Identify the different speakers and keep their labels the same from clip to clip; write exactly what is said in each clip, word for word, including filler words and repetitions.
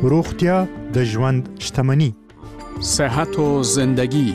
Speaker 1: روغتیا د ژوند شتمني.
Speaker 2: صحت و زندگی.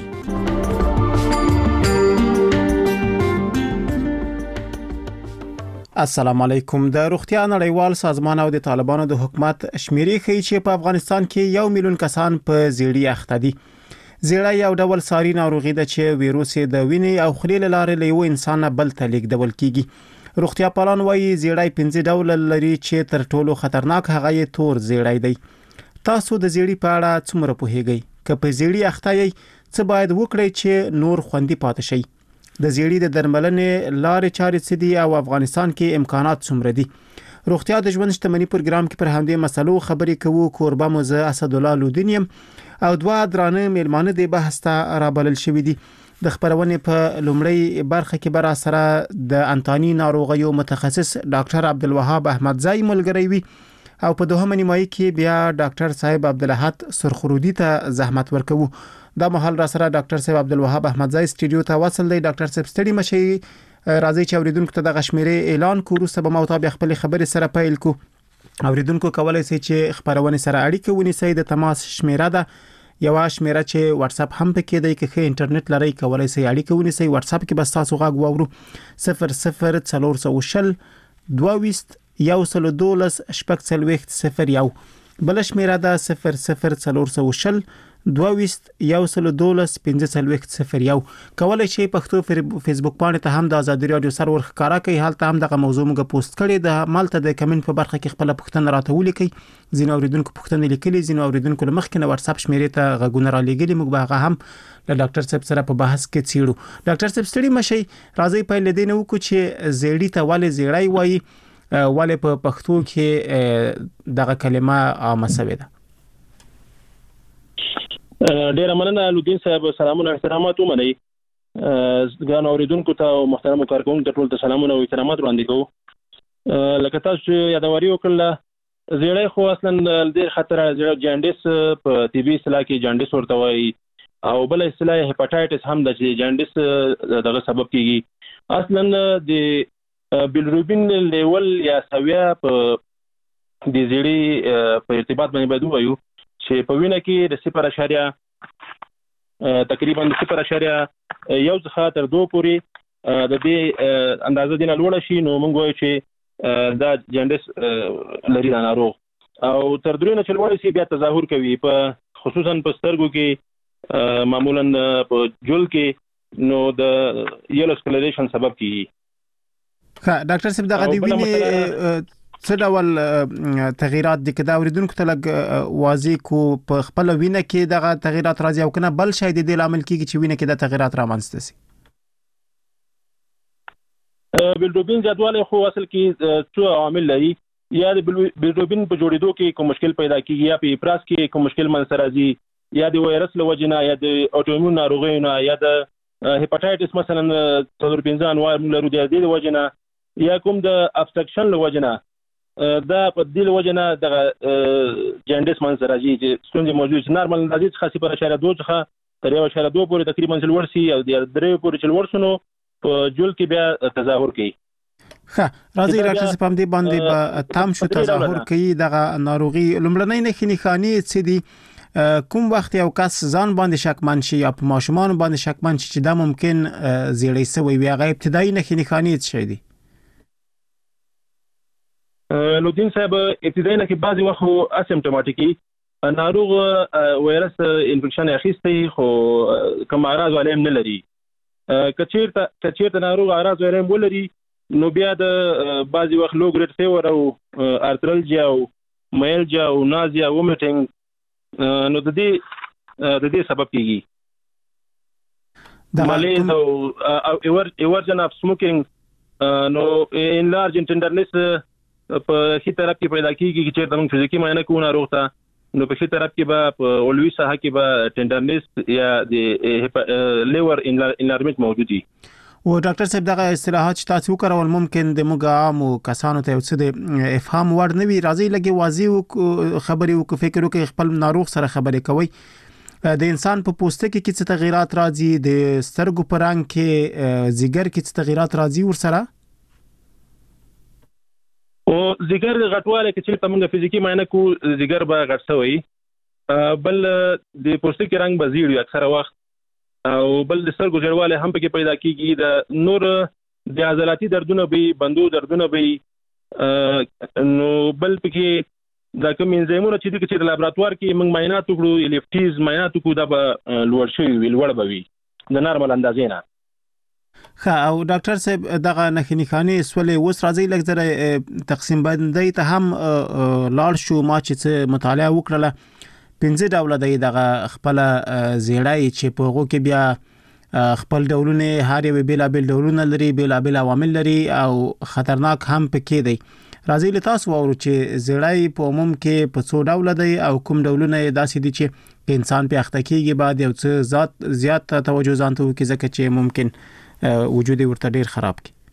Speaker 3: السلام علیکم. د روغتیا نړیوال سازمان او د طالبانو د حکومت شمیرې ښیي چې په افغانستان کې یو میلیون کسان په زیړی اخته دي. زیړی یو ډول ساري ناروغي ده چې ویروس د وینې او خولې له لارې له یو انسان بل ته لیږدول کیږي. روغتیا پالان وایي زیړی پنځه ډول لري چې تر ټولو خطرناک هغه یې تور زیړی دی. تاسو د زیړی په اړه څومره پوهیږئ؟ که په زیړی اخته یې څه باید وکړئ چې نور خوندي پاتې شئ؟ د زیړی د درملنې لارې چارې څه دي او افغانستان کې امکانات څومره دي؟ روغتیا د ژوند شتمني پروګرام کې پر همدې مسلو خبرې کوو. کوربه مو زه اسد الله لودینیم او دوه درانه میلمانه د بحث ته رابلل شوې دي. د خبرونې په لومړی برخه کې بر سره د انتاني ناروغیو متخصص ډاکټر عبدالوهاب احمدزئی ملګری وي او په دوهمه نیمایي کې بیا ډاکټر صاحب عبدالاحد سرخرودي ته زحمت ورکوو. دا مهال را سره ډاکټر صاحب عبدالوهاب احمدزئی سټډیو ته وصل دی. ډاکټر صاحب ستړي مشي، راځي چې اوریدونکو ته د غشمیرې اعلان کوو. وروسته به مطابق خپل خبرې سره پیل کوو. اوریدونکو کولای شي چې خبرونه سره اړیکه ونیسي. د تماس شمیره ده یو شمیره چې واتس اپ هم پکې دی. که انټرنیټ لري کولای شي اړیکه ونیسي. واتس اپ کې بس تاسو غږ واورو صفر صفر څلور سوه شل دوه یو سل دولس شپږ څلوېښت صفر یو. بل شمیره ده صفر صفر څلور سوه شل دوه یو سل دولس پنځه څلوېښت صفر یو. کولای شي پښتو فیسبوک باندې ته هم د ازادي رادیو سرور ښکارا کوي. حالت هم دغه موضوع موږ پوسټ کړی د مالته د کمنټ په برخه کې خپل پوښتنه راته ولیکي. ځینې اوریدونکو پوښتنه لیکلي، ځینې اوریدونکو له مخکې نه واتس اپ شمیرې ته غږونه را لېږلي. موږ به هغه هم له ډاکټر صاحب سره په بحث کې څیړو. ډاکټر صاحب ستړي مشي، راځي په لیدنه وکړو چې زیړی ته ولې زیړی وایي، ولې په پښتو کې دغه کلمه عامه شوې ده.
Speaker 4: ډیر مننه لودین صاحب. سلامونه احترامات ومنئ. ګران اوریدونکو ته او محترم کارکونکو ته ټول ته سلامونه او احترامات وړاندې کوو. لکه تاسو یادواري وکړه، زیړی خو اصلا ډیر خطر جانډیس په طبي اصطلاح کې جانډیس ورته وایي او بل اصطلاح هپاتایټس هم د جانډیس دغه سبب کیږي. اصلا د بیلروبین لیول یا سویا په د زیړی په ارتباط باندې باید وایو چې په وینه کې د صفر اشاریه تقریبا د صفر اشاریه یو څخه تر دوه پورې د دې اندازه دینه لوړه شي نو موږ وایو چې دا جانډیس لري دا ناروغ. او تر درې نه چې لوړ شي بیا تظاهر کوي، په خصوصا په سترګو کې، معمولا په جول کې، نو د یلو سکلریشن سبب کیږي.
Speaker 3: ښه ډاکټر صاحب، دغه د وینې څه ډول تغیرات دي؟ که دا اوریدونکو ته لږ واضح کو په خپل وینه کې دغه تغیرات راځي او کنه بل شاید د لامل کیږي چې وینه کې د تغیرات رامنځته شي؟
Speaker 4: بیلروبین زیاتوالی خو اصل کې څو عوامل لري. یا د بیلروبین په جوړېدو کې کوم مشکل پیدا کیږي، یا په افراز کې کوم مشکل منځته راځي، یا د وایرس له وجې نه، یا د اوټوایمون ناروغیو نه، یا د هپاتایټس مثلا څلور پنځه انواع موږ لرو د دې وجې نه، یا کوم د ابسترکشن له وجې نه. دا په دې له وجې نه دغه جانډیس منځته راځي چې ستونزې موجود چې نارمل اندازې څخه صفر اشاریه دوه څخه تر یو اشاریه دوه پورې تقریبا چې لوړ شي او د درې پورې چې لوړ شي نو په جول کې بیا تظاهر کوي.
Speaker 3: ښه راځي ډاکټر صاحب، هم دې باندې به تام شو تظاهر کوي دغه ناروغي. لومړنۍ نښې نښانې څه دي؟ کوم وخت یو کس ځان باندې شکمن شي یا په ماشومان باندې شکمن شي چې دا ممکن زیړی شوی وي؟ هغه ابتدایي نښې نښانې څه دي؟
Speaker 4: لودین صاحب، ابتدایي نه کې بعضې وخت اسیمپټوماټیکي ناروغ وایرس انفیکشن اخیستی خو کوم اعراض والا هم نه لري. که چېرته که چېرته ناروغ اعراض والا هم ولري نو بیا د بعضې وخت لو ګریډ فیور او ارترلجیا او میلجیا او نازیا وومیټینګ نو د دې د دې سبب کیږي. مالیز او ایورجن اف سموکینګ نو انلارج ټینډرنس په ښي طرف کې پیدا کیږي چې چېرته موږ فزیکي معاینه کوو ناروغ ته، نو په ښي طرف کې به په اولوي ساحه کې به ټینډرنس یا د لیور انلارجمنټ موجود وي.
Speaker 3: او ډاکټر صاحب، دغه اصطلاحات چې تاسو وکړول ممکن د موږ عامو کسانو ته څه د افهام وړ نه وي. راځي لږ واضح خبرې وکړو، فکر وکړئ، خپل ناروغ سره خبرې کوئ. د انسان په پوستکي کې څه تغیرات راځي؟ د سترګو په رنګ کې، ځیګر کې څه تغیرات راځي ورسره؟
Speaker 4: او ځګر غټواله کې چې په موږ فزیکی معنی کو ځګر به غټ شوی بل د پوستکي رنگ به زیړ وي اکثره وخت او بل د سترګو ژړواله هم پکې پیدا کیږي د نور د عضلاتي دردونه به بندو دردونه به نو بل پکې دا کوم انزایمونه چې د کچې لابراتوار کې موږ معاینات وکړو الیفټیز معاینات وکړو دا به لوړ شوی وي لوړ به وي د نارمل اندازې نه.
Speaker 3: ښه او ډاکټر صاحب دغه نښې نښانې سولې اوس راځي لږ زره تقسیم بندۍ ته هم لاړ شو. ما چې څه مطالعه وکړله پنځه ډوله دی دغه خپله زیړی چې په هغو کې بیا خپل ډولونه هر یو بېلابېل ډولونه لري بېلابېل عوامل لري او خطرناک هم پکې دی. راځي له تاسو واورو چې زیړی په عموم کې په څو ډوله دی او کوم ډولونه یې داسې دي چې انسان په اخته کېږي بعد یو څه ذات زیات توجه ځان ته وکړي ځکه چې ممکن وجود ورته ډیر خراب کړي.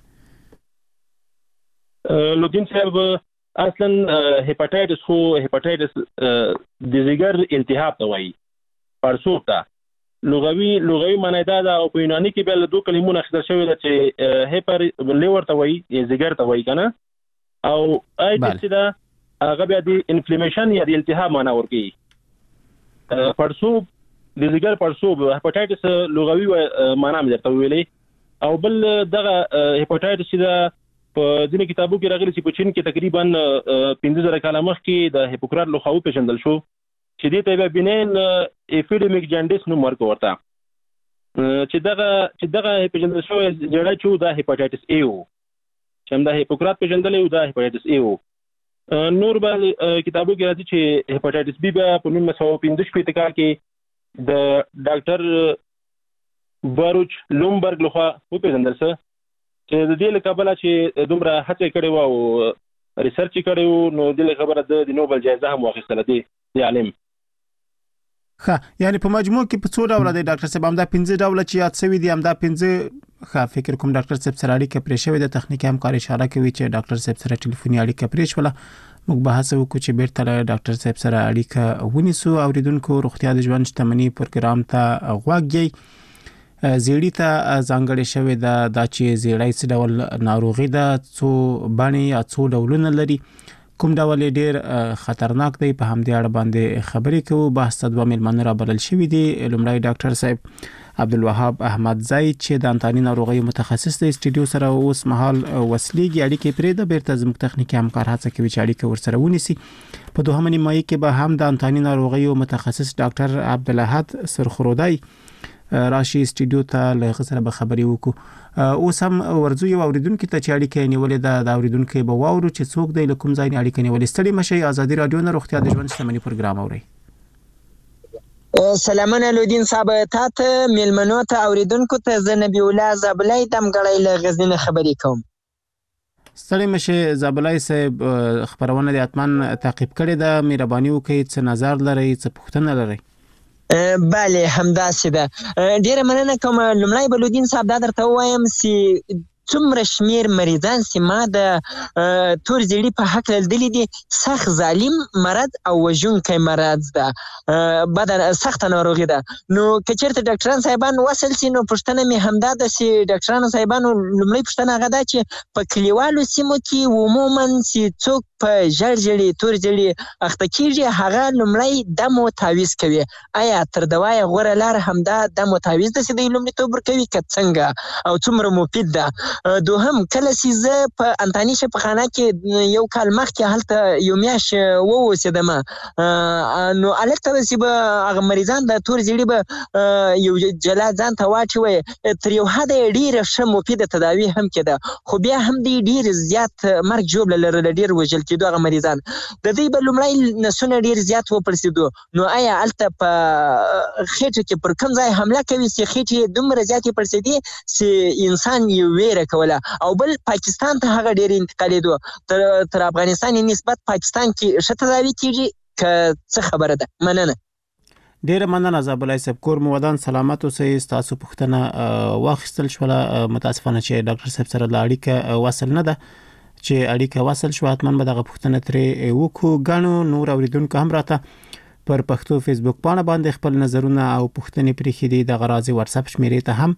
Speaker 4: لوګین صاحب اصلا هپاتایتس خو هپاتایتس د ځګر التهاب ته وایي پړسوب ته لغوي لغوي معنی دا ده او په یوناني کې بل دوه کلمونه اخیستل شوی ده چې هپر لیور ته وایي ځګر ته وایي کنه او ایتس دا هغه بیا د انفلیمیشن یا د التهاب معنی ورکوي. پړسوب د ځګر پړسوب هپاتایتس لغوي معنی مې درته ویلې او بل دغه هپاتایتس چې دا په ځینې کتابو کې راغلي چې په چین کې تقریبا پنځه زره کاله مخکې د هیپوکرات لخوا وپېژندل شو چې دې ته بیا بینین اپیډیمیک جانډیس نوم ورکړ ورته چې دغه چې دغه پیژندل شوی جړی چې دا هپاتایتس ای و چې هم دا هیپوکرات پیژندلی و دا هپاتایتس ای و. نور به کتابو کې راځي چې هپاتایتس بی به په نولس سوه پنځه شپېته کال کې د ډاکټر باروچ لومبرګ لخوا وپېژندل شو چې د دې له کبله چې دومره هڅې کړې وه او ریسرچ یې کړی و نو دې له خبره د نوبل جایزه هم واخیستله دې عالم.
Speaker 3: ښه یعنی په مجموع کې په څو ډوله دی ډاکټر صاحب همدا پنځه ډوله چې یاد شوي دي همدا پنځه ښه فکر کوم ډاکټر صاحب سره اړیکه پرې شوې ده تخنیکي همکار اشاره کوي چې ډاکټر صاحب سره ټلیفوني اړیکه پرې شوله موږ به هڅه وکړو چې بیرته له ډاکټر صاحب سره اړیکه ونیسو. اوریدونکو روغتیا د ژوند شتمني پروګرام ته غوږ یې زیړی ته ځانګړې شوې ده دا چې زیړی څه ډول ناروغي ده څو بڼې یا څو ډولونه لري کوم ډول ډیر خطرناک دی په همدې اړه باندې خبرې کوو. بحث ته دوه مېلمانه را بلل شوي دي. لومړی ډاکټر صاحب عبدالوهاب احمدزی چې د انتاني ناروغیو متخصص دی سټوډیو سره اوس مهال وسلیږي اړیکې پرې ده بیرته زموږ تخنیکي همکار هڅه کوي چې اړیکه ورسره ونیسي. په دوهمه نیمایي کې به هم د انتاني ناروغیو متخصص ډاکټر عبدالاحد سرخرودی راشي سټوډیو ته له سره به خبرې وکړو. اوس هم ورځو یو اوریدونکو ته چې اړیکه نیولې ده د اوریدونکو به واورو چې څوک دی له کوم ځای نه اړیکه نیولې. ستړي مشي ازادي رادیو نه روغتیا د ژوند شتمني پروګرام اوري.
Speaker 5: سلامونه لودین صاحب ته ملمنو ته اوریدونکو ته زه نبی الله زابلای دمګړی له غزنی خبرې کوم.
Speaker 3: ستړي مشي زابلای صاحب خبرونه د اتمن تعقیب کړي ده مهرباني وکړئ څه نظر لرئ څه پوښتنه لرئ.
Speaker 5: بله همداسې ده. ډیره مننه کوم. لومړی بلودین صاحب دا درته ووایم چې څومره شمیر مریضان چې ما د تور زیړي په حق لیدلي دي سخت ظالم مرض او وژونکی مرض ده بده سخته ناروغي ده. نو که چېرته ډاکټران صاحبان وصل سي نو پوښتنه مې همدا ده چې ډاکټرانو صاحبانو لومړۍ پوښتنه هغه ده چې په کلیوالو سیمو کې عموما چې څوک په ژړ زیړي تور زیړي اخته کېږي هغه لومړی دم و تعویض کوي. آیا تر دوای غوره لار همدا دم و تعویض ده چې دوی لومړیتوب ورکوي که څنګه او څومره مفید ده؟ دوهم کله چې زه په انتاني شفاخانه کې یو کال مخکې هلته یو میاشت واوسېدم نو هلته چې به هغه مریضان د تور زیړي به یو جلا ځان ته واچوي تر یو حده یې ډېره ښه مفیده تداوي هم کېده خو بیا هم دوی ډېر زیات مرګ ژوبله لرله ډېر وژل کېدو هغه مریضان د دوی به لومړی نسونه ډېر زیات وپړسېدو. نو آیا هلته په خېټه کې پر کوم ځای حمله کوي چې خېټې یې دومره زیاتې پړسېدې چې انسان یې ویره کوله او بل پاکستان ته هغه ډېر انتقالېدو تر تر افغانستان نسبت پاکستان کې ښه تداوي کېږي که څه خبره ده؟ مننه.
Speaker 3: ډېره مننه زابلای صاحب کور مو ودان سلامت اوسئ. ستاسو پوښتنه واخیستل شوله متاسفانه چې ډاکټر صاحب سره له اړیکه وصل نه ده چې اړیکه وصل شو حتما به دغه پوښتنه ترې وکړو. ګڼو نور اوریدونکو هم راته پر پښتو فیسبوک پاڼه باندې خپل نظرونه او پوښتنې پرېښې دي. دغه راځي واتساپ شمیرې ته هم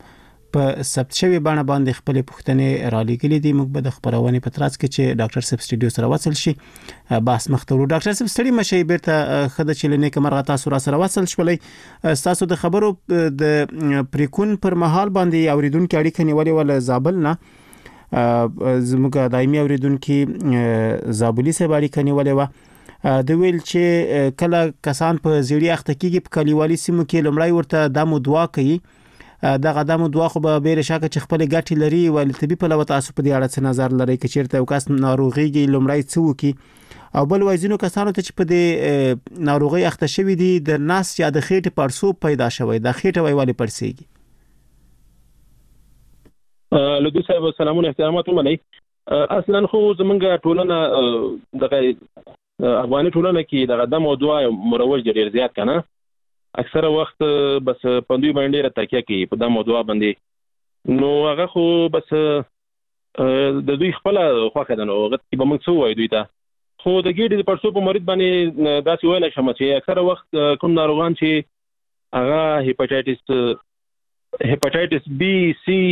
Speaker 3: په ثبت شوی بڼه باندې خپل پوښتنې را لېږلې دي. موږ به د خبرونې په ترڅ کې چې ډاکټر صاحب سټډیو سره وصل شي بحث مخته وړو. ډاکټر صاحب ستړي مشي بیرته خدای چې لنیک مرغه تاسو را سره وصل شولې. تاسو د خبرو د پریکون پر مهال باندې اوریدونکو اړیکه نیولې ول زابل نه زموږ دایمي اوریدونکو زابلی سره اړیکه نیولې و. د ویل چې کله کسان په زیړی اخته کېږي په کلیوالي سیمو کې لمړی ورته د مو دعا کوي. دا قدم دوا خو به بیر شک چې خپل ګټي لري ول طبي په لور تاسو په دې اړه څه نظر لري چې چیرته یو کس ناروغيږي لمړی څه وکي او بل وایزینو کسانو ته چې په دې ناروغي اخته شوی دي د ناس یا د خېټې پړسوب پیدا شوی د خېټه وایوالي پړسيږي.
Speaker 4: لودي صاحب سلامونه احترامات ومنئ. اصلا خو زمونږ ټولنه د افغاني ټولنه کې د قدم او دوا مروج ډیر زیات کنه اکثره وخت بس پندوی باندې را تکیه کوي په د موضوع باندې نو هغه خو بس د دوی خپل خوخه ده نو غت به موږ څه وایو دوی ته خو د ګیډې د پړسوب په مرید باندې داسې ویل شم چې اکثره وخت کوم ناروغان چې هغه هیپاټایټس هیپاټایټس بی سی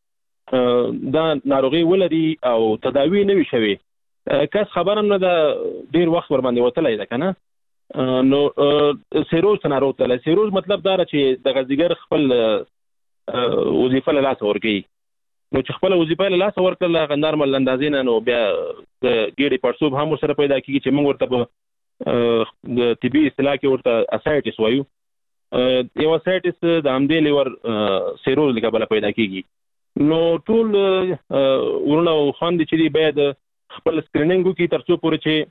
Speaker 4: دا ناروغي ولري او تداوی نه وي شوی کس خبرم نه ده ډیر وخت ور باندې وتلای ده کنه نو سیروز تناروغ ته سیروز مطلب دا چې د غزيګر خپل وظیفه له لاس ورګي نو چې خپل وظیفه له لاس ورکړل غندار مل اندازین نو بیا د ګیډي پړسوب هم سره پیدا کیږي چې موږ ورته په د طبي اصطلاح کې ورته اسایټس وایو. یو اسایټس د امدې لیور سیروز لکه پیدا کیږي نو ټول ورونه خواندې چې دی باید خپل سکرینینګ وکړي ترڅو پورې چې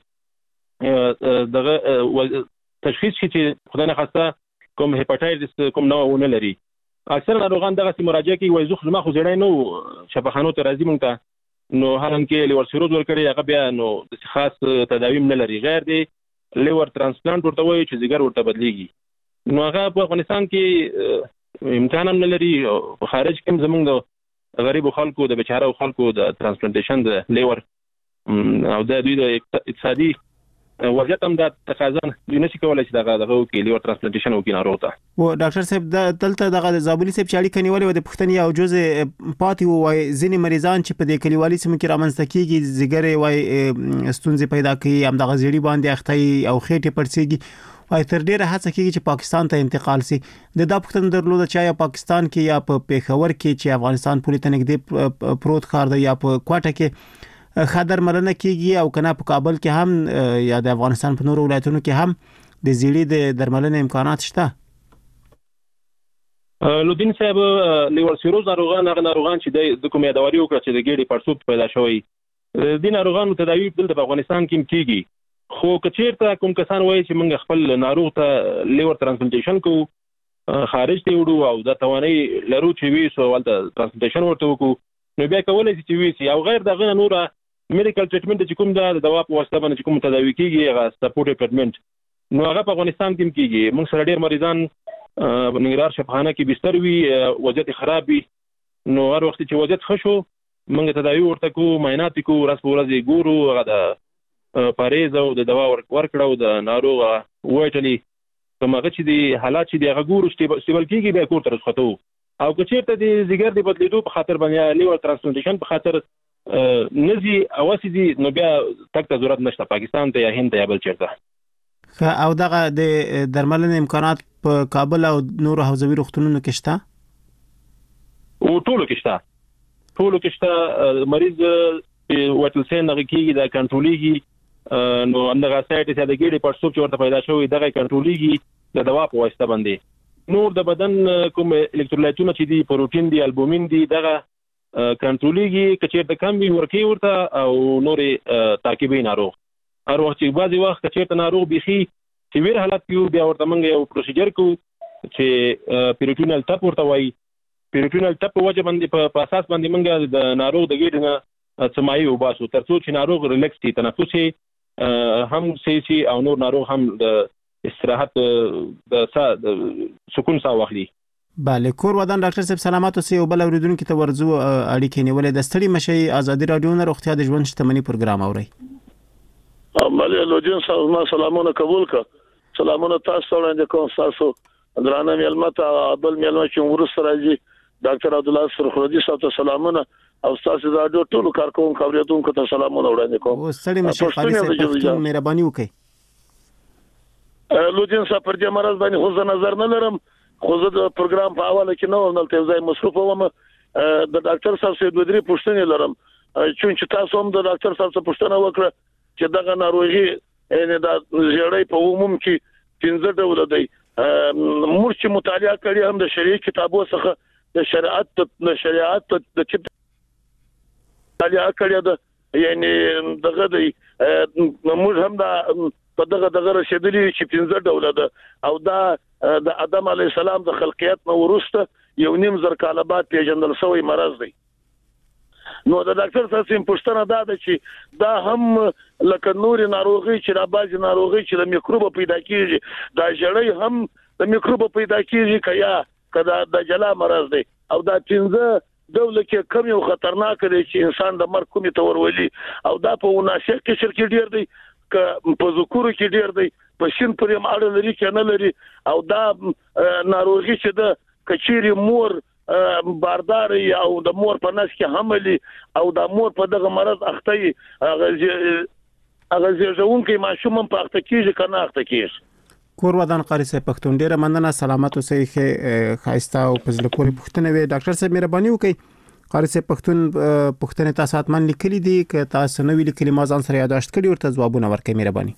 Speaker 4: دغه تشخیص شي چې خدای نه خواسته کوم هیپاټایټس کوم نوع ونه لري. اکثر ناروغان دغه مراجعه کوي وایي زه خو ما خو زړای نو شفاخانو ته راځي مونږ ته نو هرم کې لیور سیروز ورکړي هغه بیا نو د خاص تداوی نه لري غیر دی لیور ترانسپلانت ورته وایي چې ځګر ورته بدلیږي نو هغه په افغانستان کې امکان هم نه لري په خارج کې زمونږ د غریب خلکو د بیچاره خلکو د ترانسپلانټیشن د لیور او د دوی د اقتصادي وضعیت هم د تقاضا دوی نشي کولای چې دغه دغه کې لیور ترانسپلانټیشن وکړي ناروغ ته.
Speaker 3: و ډاکټر صاحب د دلته دغه زابلی صاحب چې اړیکه نیولې و د پښتني او جزء پاتې وای ځینې مریضان چې په دې کلیوالي سیمو کې رامنځته کیږي زیګر وای ستونزې پیدا کوي هم دغه زیړی باندې اخته او خېټه پړسيږي وای تر ډیره هڅه کیږي چې پاکستان ته انتقال شي. د دا پښتون درلود چې یا پاکستان کې یا په پیښور کې چې افغانستان پولیس ته نږدې پروت خار دی یا په کوټه کې خدر مرنه کیږي او کنه په کابل کې هم یا د افغانستان په نورو ولایتونو کې هم د زیړی د درملنې امکانات شته.
Speaker 4: لودین صاحب لیور سیروز ناروغان هغه ناروغان چې د کوم یادواري وکړه چې د ګیډې پړسوب پیدا شوی د ناروغانو تداوی په افغانستان کې کیږي خو کچیرته کوم کسان وایي چې موږ خپل ناروغ ته لیور ترانسپلانټیشن کوو خارج ته وړو او د توانای لرو چې وی سو ولته ترانسپلانټیشن ورته وکړو نو بیا کولای شي چې وی سي او غیر دغه نور میډیکل ټریټمنټ چې کوم د دوا په واسطه باندې کوم تداوی کیږي هغه سپورټ ټریټمنټ نو هغه په افغانستان کې کیږي. موږ سره ډیر مریضان په ننګرهار شفاخانه کې بستر وي وضعیت خراب وي نو هر وخت چې وضعیت ښه شو موږ تداوی ورته کوو معاینات کوو ورځ په ورځ ګورو هغه د پاریز او د دوا ورکړو د ناروغ وایټلی کومه چې دی حالات چې دی هغه ګورو سټیبل کیږي بیا کور ته رسختو او که چیرته د زیګر د بدلیدو په خاطر باندې لیور ترانسپلانټیشن په خاطر نزي اواسي دي نو بیا تک ته ضرورت نشته پاکستان ته یا هند ته یا بل چیرته
Speaker 3: او دغه د درملنې امکانات په کابل او نورو حوزوي روغتونونو کې شته
Speaker 4: او ټولو کې شته ټولو کې شته مریض وټل سین هغه کېږي د کنټرولېږي نو اندغه سایټ چې د ګیډې پړسوب چې ورته پیدا شوی دغه کنټرولېږي د دوا په واسطه باندې نور د بدن کوم الکترولایټونه چې دي پروتین دي البومین دي دغه کنټرولېږي کچیر د کم وی ورکی ورته او نورې تعقیبي ناروغ هر وخت چې بعضي وخت کچیر ته ناروغ بيخي چې ویر حالت کیو بیا ورته منګ یو پروسیجر کو چې پیریټونل ټپ ورته وایي پیریټونل ټپ وجه باندې په اساس باندې منګ د ناروغ د ګیډ نه سمایي وباسو ترڅو چې ناروغ ریلیکس شي تنفسي هم سي سي او نور ناروغ هم د استراحت د سکون ساه واخلي.
Speaker 3: بله کور ودان ډاکټر صاحب سلامات اوسئ او بل اوریدونکو ته ورځو اړیکې نیولې د ستړي مشي ازادي رادیو نه روغتیا د ژوند شتمنۍ پروګرام اوري.
Speaker 6: مالي لوجین صاحب ما سلامونه قبول کا سلامونه تاسو وړاندې کوم تاسو درانه ملمت بل ملمت چې ورس راځي ډاکټر عبدالله سرخردي صاحب ته سلامونه او تاسو د راډیو ټول کارکونکو اوریدونکو ته سلامونه وړاندې کوم.
Speaker 3: او ستړي مشه قاری صاحب پښتون مهرباني وکړئ.
Speaker 6: لودین صاحب پر دې مرز باندې خو زه نظر نه لرم، خو زه د پروګرام په حواله کې نه وم، دلته ځای مصروف وم. د ډاکټر صاحب څخه دوه درې پوښتنې لرم، چې تاسو هم د ډاکټر صاحب څخه پوښتنه وکړه چې دغه ناروغي یعنی د زیړی په عموم کې پنځه ډول دی. موږ چې مطالعه کړی هم د شریعت کتابو څخه د شریعت د شریعت د چې مطالعه کړی ده، یعنی دغه دی موږ هم دا په دغه دغه رسیدلی چې پنځه ډول ده او دا د آدم علی السلام د خلقیت نو ورسته یو نیم زر کاله بعد پیژندل شوی مرض دی. نو د ډاکټر صاحب پوښتنه دا ده چې دا هم لکه نور ناروغي چې را بازي ناروغي چې د میکروب پیدا کیږي، دا جړې هم د میکروب پیدا کیږي کیا کدا د جلا مرض دی او دا پنځه ډول کې کم یو خطرناک دی چې انسان د مرګ کومې تور ولي او دا په وناشق کې شرکت ډیر دی ک په ذکر کې ډیر دی په شین پرې ماړه لري کې نه لري او دا ناروغي چې د کچيري مور باردار او د مور په نس کې حملي او د مور په دغه مرض اخته هغه ځون کې ماشوم په اخته کېږي کنه اخته کېږي.
Speaker 3: کور ودان قاری صاحب پښتون ډیره مننه، سلامت اوسئ، خایسته او پزله پورې پښتنه وي. ډاکټر صاحب مهرباني وکړئ، قاری صاحب پښتون پښتنه تاسو اتمن لیکلي دي ک تاسو نو ویل کلمه ځان سره یاداشت کړئ ورته ځوابونه ورکړئ مهرباني.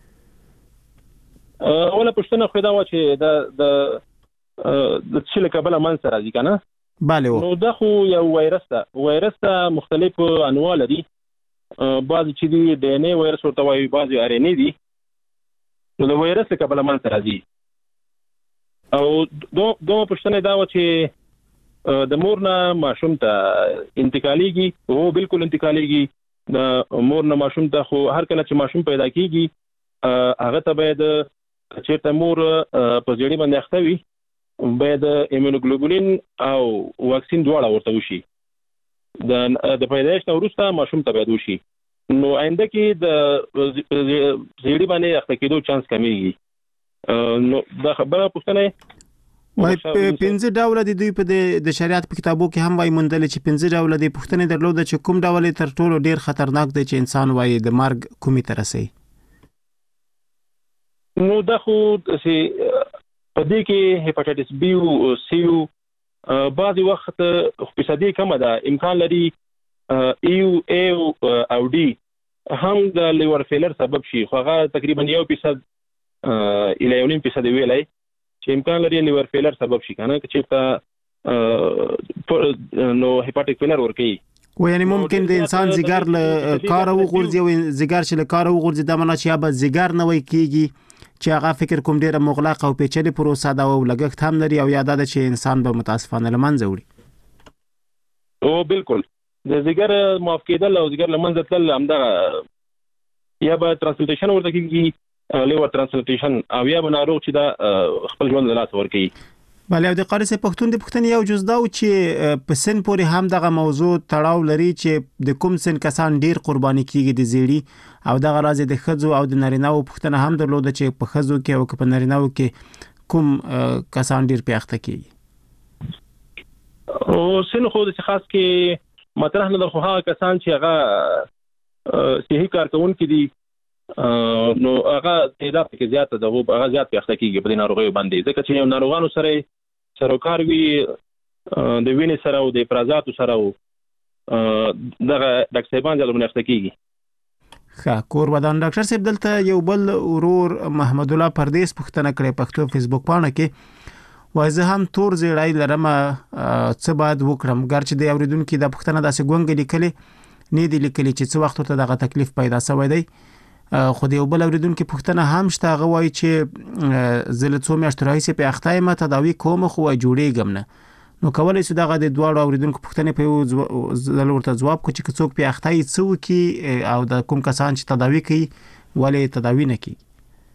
Speaker 4: اوله پښتنه خو دا و چې د د د څه لکبل من سره راځي کنه.
Speaker 3: bale
Speaker 4: نو دا خو یو وایرس ده، وایرس ته مختلف انواع لري، بعض چې دی د ان اے وایرس ورته وایي، بعض ار ان اے دي. نو د وایرس لکبل من سره راځي او دوه دوه پښتنه دا و چې د مور نه ماشوم ته انتقالیږي، او بالکل انتقالیږي د مور نه ماشوم ته. خو هر کله چې ماشوم پیدا کیږي هغه ته باید چې مور په ځړې باندې اخته وي، باید ایمونوګلوبولین او واکسین دواړه ورته وشي. د د پیدایښت وروسته ماشوم ته باید وشي. نو آینده کې د ځړې باندې اخته کېدو چانس کمیږي. نو دا خبره پوښتنه
Speaker 3: وای پنځه ډول دي دوی په د شریعت په کتابو کې هم وای مندل چې پنځه ډول دي. پوښتنه درلوده چې کوم ډول تر ټولو ډیر خطرناک دی چې انسان وای د مرګ کومي تر رسي؟
Speaker 4: نو دا خو چې په دې کې هپاتایټس بی او سی او بعضی وخت فیصدي کم ده، امکان لري ایو ای او ډي هم د لیور فیلر سبب شي، خو هغه تقریبا یو فیصد الی یو نیم فیصد ویلای چې امکان لري لیور فیلر سبب شي کنه چې تا نو هپاتیک فیلر ورکی.
Speaker 3: و یعنی ممکن د انسان زیګر له کار او غورځي او زیګر چې له کار او غورځي د معنی چې یا به زیګر نه وای کیږي چې هغه فکر کوم ډیره مغلق او پیچلې پروسه دا او لګښت هم لري او یاد ده چې انسان به متاسفانه لمنځه وړي.
Speaker 4: او بالکل د زیګر معاف کېدل او زیګر لمنځه تل همدا یا به ترانسپلانټیشن ورته کیږي، لیور ترانسپلانټیشن، او یا به ناروغ چې دا خپل ژوند له لاسه ورکوي.
Speaker 3: بله او د قاری صاحب پښتون د پښتنې یو جز دا و چې په سن پورې هم دغه موضوع تړاو لري چې د کوم سن کسان ډیر قرباني کیږي د زیړي او دغه راز د ښځو او د نارینه‌و پښتنه هم درلوده چې په ښځو کې او په نارینه‌و کې کوم کسان ډیر پیاخته کیږي.
Speaker 4: او سن خو د خاص کې مطرح نه خو هغه کسان چې هغه صحي کارکونکي دي نو هغه تعداد کې زیاته ده، هغه زیات پیاخته کیږي په ناروغي باندې، ځکه چې یو ناروغانو سره سروکار وي د وینې سره او د افرازاتو سره او دغه ډاکټران ځل منځته کیږي.
Speaker 3: ښه کور ودان ډاکټر صاحب دلته یو بل ورور محمد الله پردیس پښتنه کړې پښتو فیسبوک باندې کې وای زه هم تور زیړای لرم څه باید وکړم، ګرچې د اوریدونکو د پښتنه داسې ګونګ لیکلې نه دی لیکلې چې څه وخت ته دغه تکلیف پیدا شوی دی. خو د یو بل اوریدونکو پښتنه هم شته هغه وای چې زله څو میاشتې راځي په اخته ما تداوی کوم خو جوړېږم نه. نو کولای شو دغه د دوه اوریدونکو پښتنه په ځل ورته جواب کو چې څوک په اخته یې څو کی او د کوم کسان چې تداوی کوي ولې تداوی نه کوي.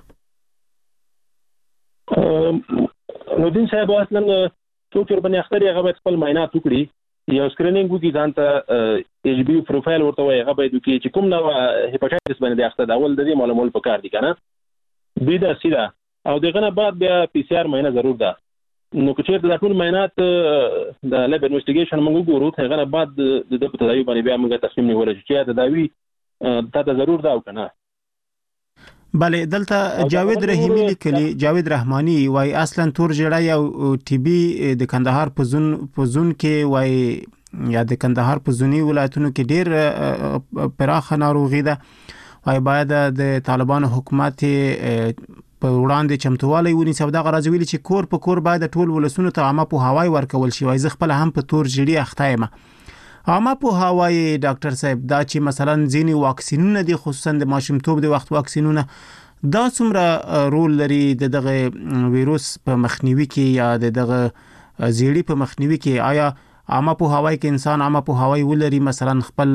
Speaker 4: نو دین صاحب اصلا څوک ور باندې اختر هغه خپل معاینات وکړي، یو سکرینینګ وکړي، ځان ته ایچ بي پروفایل ورته وایي، هغه باید وکړي چې کوم نوع هپاتایټس باندې اخته دا اول د دې معلومول پکار دي کنه. دوی دا سیده او دغه نه بعد بیا پی سي آر معاینه ضرور ده نو که چیرته د ټول معاینات د لب انویسټیګیشن موږ وګورو هغه نه بعد د د تداوی باندې بیا موږ تصمیم نیول چې تداوی ته ضرور دا او کنه.
Speaker 3: بله دلته جاوید رحیمی لیکلی جاوید رحمانی وای اصلا تور جړه یو ټي بي د کندهار په زون په زون کې وای یا د کندهار په زونی ولایتونو کې ډیر پراخه ناروغي ده وای باید د طالبانو حکومت په وړاندې چمتووالی ونیسي او دغه راځي ویلي چې کور په کور باید ټول ولسونو ته عامه پوهاوی ورکول شي. وای زه خپل هم په تور جړی اخته یم. عامه پوهاوی ډاکټر صاحب دا چې مثلا ځینې واکسینونه دي خصوصا د ماشومتوب د وخت واکسینونه دا څومره رول لري د دغه ویروس په مخنیوي کې یا د دغه زیړی په مخنیوي کې؟ آیا عامه پوهاوی کې انسان عامه پوهاوی ولري مثلا خپل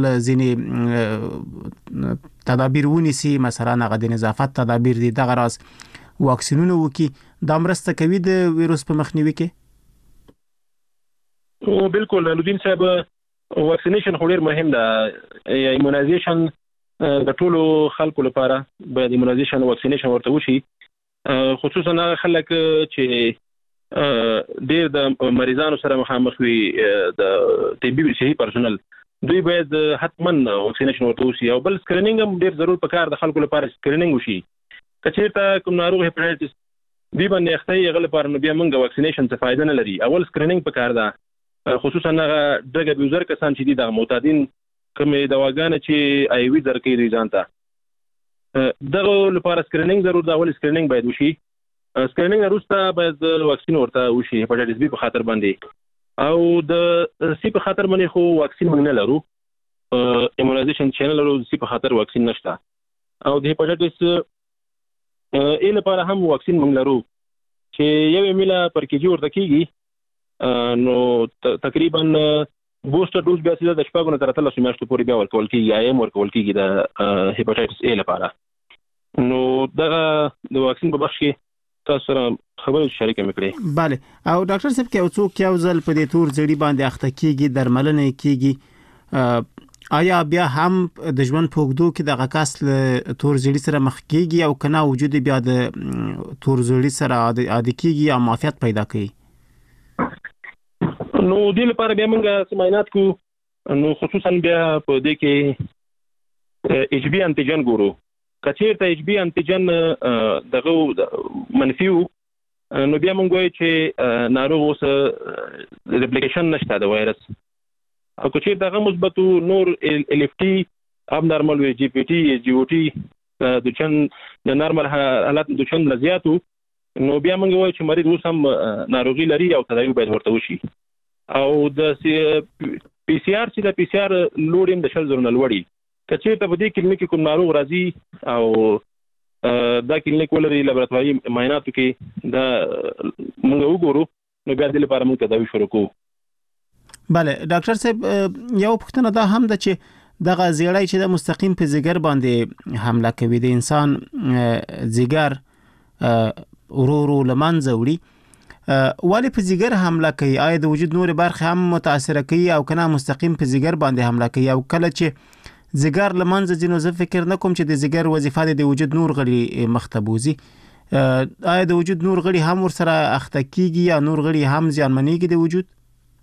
Speaker 3: ځینې تدابیر ونیسي مثلا هغه د نظافت تدابیر دي دغه راز واکسینونه وکي دا مرسته کوي د ویروس په مخنیوي کې؟
Speaker 4: او بالکل لودین صاحب واکسینیشن خو ډیر مهم ده. ایمونایزیشن د ټولو خلکو لپاره باید ایمونایزیشن واکسینیشن ورته وشي خصوصا هغه خلک چې ډیر د مریضانو سره مخامخ وي د طبي صحي پرسونل دوی باید حتما واکسینیشن ورته وشي او بل سکرینینګ هم ډیر ضرور پکار د خلکو لپاره سکرینینګ وشي. کچېرته کوم ناروغ هپاتایټس بي باندې اخته غل لپاره نو بیا موږ واکسینیشن څه فائدہ نه لري. اول سکرینینګ پکار ده خصوصا هغه ډرګ ابیوزر کسان چې دي د معتادین کومې دواګانې چې آی وی درکې دي ځانته دغه لپاره سکرینینګ ضرور ده. اول سکرینینګ باید وشي. سکرینینګ وروسته باید واکسین ورته وشي هپاتایټس بي په خاطر باندې او د سی په خاطر باندې خو واکسین موږ نه لرو. ایمونایزیشن چینل لرو سی په خاطر واکسین نشته او د هپاتایټس ای لپاره هم واکسین موږ لرو چې یو میله پر کېجی ورته کیږي نو تقریبا بوستر ډوز بیا سیده د شپږو نه تر اتلسو میاشتو پورې بیا ورکول کیږي آی ایم ورکول کیږي د هپاتایټس ای لپاره. نو دغه د واکسین په بخش کې تاسو سره خبرې شریکه مکړې.
Speaker 3: بله او ډاکټر صاحب کې څوک یو ځل په دې تور زړی باندې اخته کیږي درملنه کیږي آیا بیا هم د ژوند په اوږدو کې دغه کس له تور زړی سره مخ کیږي او کنه وجود بیا د تور زړی سره عادي کیږي یا معافیت پیدا کوي؟
Speaker 4: نو دې لپاره بیا موږ سماینات کو نو خصوصا بیا په دې کې ایچ بی انټیجن ګورو. کچېرته ایچ بی انټیجن دغه منفي نو بیا موږ وایو چې ناروغ اوس ریپلیکیشن نشته د وایرس او چې دغه مثبت نور ال اف ټي اب نارمل وي جی پی ټي جی او ټي د چن د نارمل حالات د چن لزیاتو نو بیا موږ وایو چې مریض اوس هم ناروغي لري او تداوی باید ورته وشي. او د پی سی آر چې د پی سی آر لوډ د شل زره لوړی کچې ته په دې کلینیک کوم ناروغ راځي او دا کلینیک ولري لابراتواري معایناتو کې دا موږ وګورو نو بیا د لپاره موږ تداوی شروع کوو.
Speaker 3: بله ډاکټر صاحب یو پوښتنه دا هم ده چې دغه زیړی چې د مستقیم په ځیګر باندې حمله کوي د انسان ځیګر ورو ورو لمنځه وړي ولې په ځیګر حمله کوي؟ آیا د وجود نور برخه هم متاثر کوي او کنه مستقیم په ځیګر باندې حمله کوي؟ او کله چې ځیګر لمنځه ځینو زه فکر نه کوم چې د ځیګر وظیفه د وجود نور غړي مختبوزي آیا د وجود نور غړي هم ورسره اخته کیږي یا نور غړي هم زیانمنېږي د وجود؟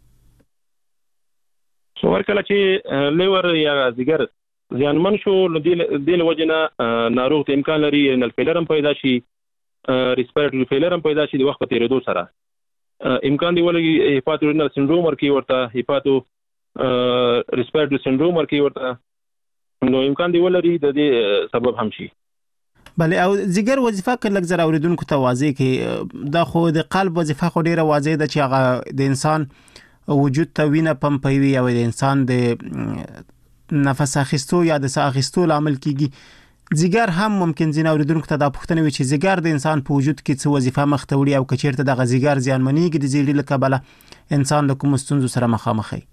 Speaker 4: سو ورکله چې لیور یا ځیګر زیانمن شو نو د وجنه ناروغ ته امکان لري رینل فیلر هم پیدا شي ریسپیریټری فیلر هم پیدا شي د وخت په تیریدو سره امکان دی ولګي هپاتو رینل سنډروم ورکی ورته هپاتو ریسپیریټری سنډروم ورکی ورته نو امکان دی ولري د دې سبب هم شي.
Speaker 3: بله او ځیګر وظیفه کله زر اوریدونکو ته واضح کې دا خو د قلب وظیفه خو ډیره واضح ده چې هغه د انسان وجود ته وینه پمپوي او د انسان د نفس اخیستو یا د ساه اخیستو لامل کیږي. ځیګر هم ممکن ځینې اوریدونکو ته دا پوښتنه وي چې ځیګر د انسان په وجود کې څه وظیفه مخته وړي او کچیرته دغه ځیګر زیانمنېږي د زیړي له کبله انسان له کوم ستونزو سره مخامخ وي؟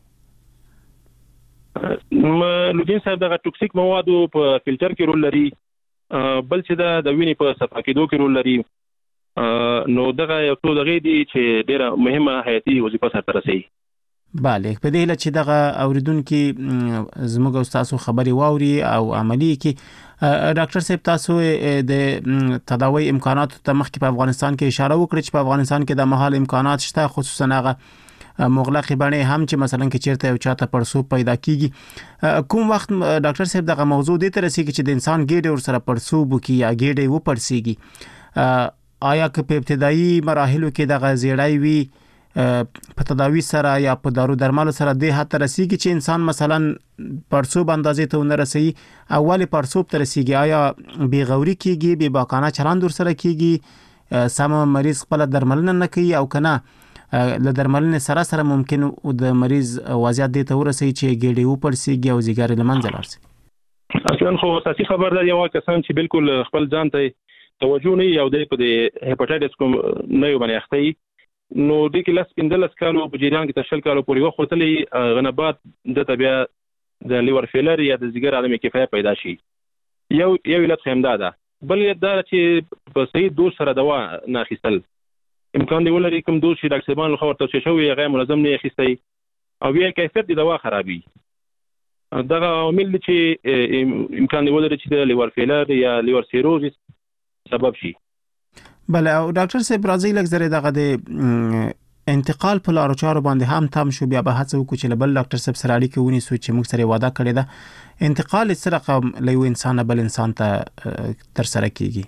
Speaker 4: لودین صاحب دغه ټوکسیک موادو په فلټر کې رول لري بل چې دا د وینې په صفا کېدو کې رول لري نو دغه یو څو دغه دي چې ډیره مهمه حیاتي وظیفه سره رسي.
Speaker 3: bale په دې لچ دغه اوریدونکو زموږ استادو خبري واوري او عملی کې ډاکټر صاحب تاسو د تداوی امکانات ته مخکې په افغانستان کې اشاره وکړه چې په افغانستان کې د مهال امکانات شته خصوصا هغه مغلقې باندې هم چې مثلا کې چیرته یو چاته پړسوب پیدا کیږي کوم وخت ډاکټر صاحب دغه موضوع دې تر رسیږي چې د انسان ګېډه ور سره پړسوب کی یا ګېډه و پړسیږي آیا که په ابتدایي مراحلو کې دغه زیړای وي په تداوی سره یا په دارو درملو سره د هته رسیږي چې انسان مثلا پړسوب اندازې ته نه رسي اولی پړسوب ته رسیږي آیا بی غوري کیږي بی باکانه چلند ور سره کیږي سم مریض خپل درملنه نه کوي او کنه له درملنه سره سره ممکن د مریض وضعیت د ته ورسي چې ګېډې و پړسیږي او زیګر لمنځه لارسي
Speaker 4: اصلا خو اساسي خبر ده یو کسان چې بالکل خپل ځان ته توجه نه یو د په هپاتایټس کوم نه یو باندې اخته نو د کې لاس پندلس کالو په جریان کې تشل کالو پورې وختلې غنبات د طبيع د لیور فیلر یا د زیګر عدم کفایت پیدا شي یو یو علت خیمدا ده بل دا چې په صحیح دوز سره دوا نه اخیستل امکان دی ولري کوم دوز چې ډاکټر صاحب خبر ته شوی غیر منظم نه اخیستي او بیا کیفیت د دوا خرابي دا عوامل چې امکان دی ولري چې د لیور فیلر یا لیور سیروزس سبب شي
Speaker 3: بله او ډاکټر صاحب راځي لږ زره دغه د انتقال په لارو چارو باندې هم تام شو بیا به هڅه وکړو چې بل ډاکټر صاحب سره اړیکه ونیسو چې موږ سره وعده کړې ده انتقال سره کوم له یو انسان بل انسان ته تر سره کیږي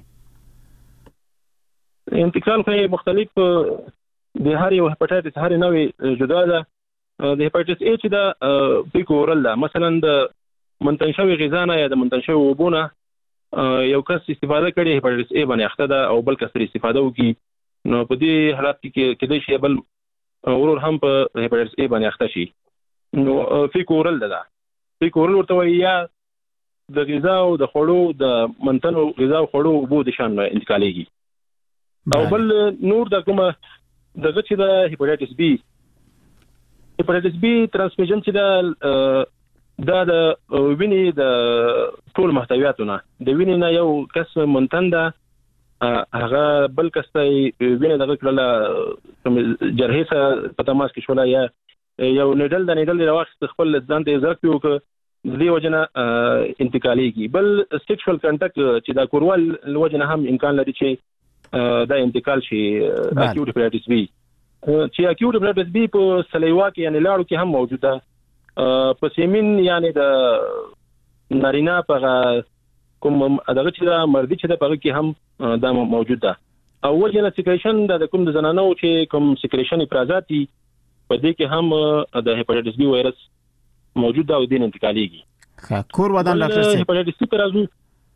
Speaker 4: انتقال خو مختلف د هر یو هپاتایټس هر نوې جدا ده د هپاتایټس ای چې دا بیکورل ده مثلا د منتشوي غذا نه یا د منتشوي وبونه یو کس استفاده کړي هپاتایټس ای باندې اخته ده او بل کس استفاده وکي نو په دې حالت کې کېدای شي بل ورور هم په هپاتایټس ای باندې اخته شي نو فیکورل ده فیکورل ورته یا د غذا او د خوړو د منتنو غذا او خوړو بو د شان انتقالېږي او بل نور د کومه دغه چې د هپاتایټس بی هپاتایټس بی ترانسمیشن چې د دا د وینې د ټول محتویاتونه د وینې نه یو کس منتن ده هغه بل کس ته وینې دغه کړله جرحې سره په تماس کې شوله یا یو نیډل د نیډل د واخست خپل ځان ته ضرب یو ک د دې وجنه انتقالېږي بل سیکشوال کنټاکټ چې دا کوروال وجنه هم امکان لري چې دا انتقال شي اکیوټ هپاتایټس بی چې اکیوټ هپاتایټس بی په سلیوا کې یعنی لاړو کې هم موجود ده په سیمین یعنی د نارینه په کوم دغه چې د مردي چې د پغه کې هم دا موجود ده او وجنه سیکریشن د کوم د زنانو چې کوم سیکریشن افرازات دي په دې کې هم د هپاتایټس بی وایرس موجود ده او د انتقالېږي
Speaker 3: ښه کور ودان ډاکټر صاحب
Speaker 4: هپاتایټس بی ترازو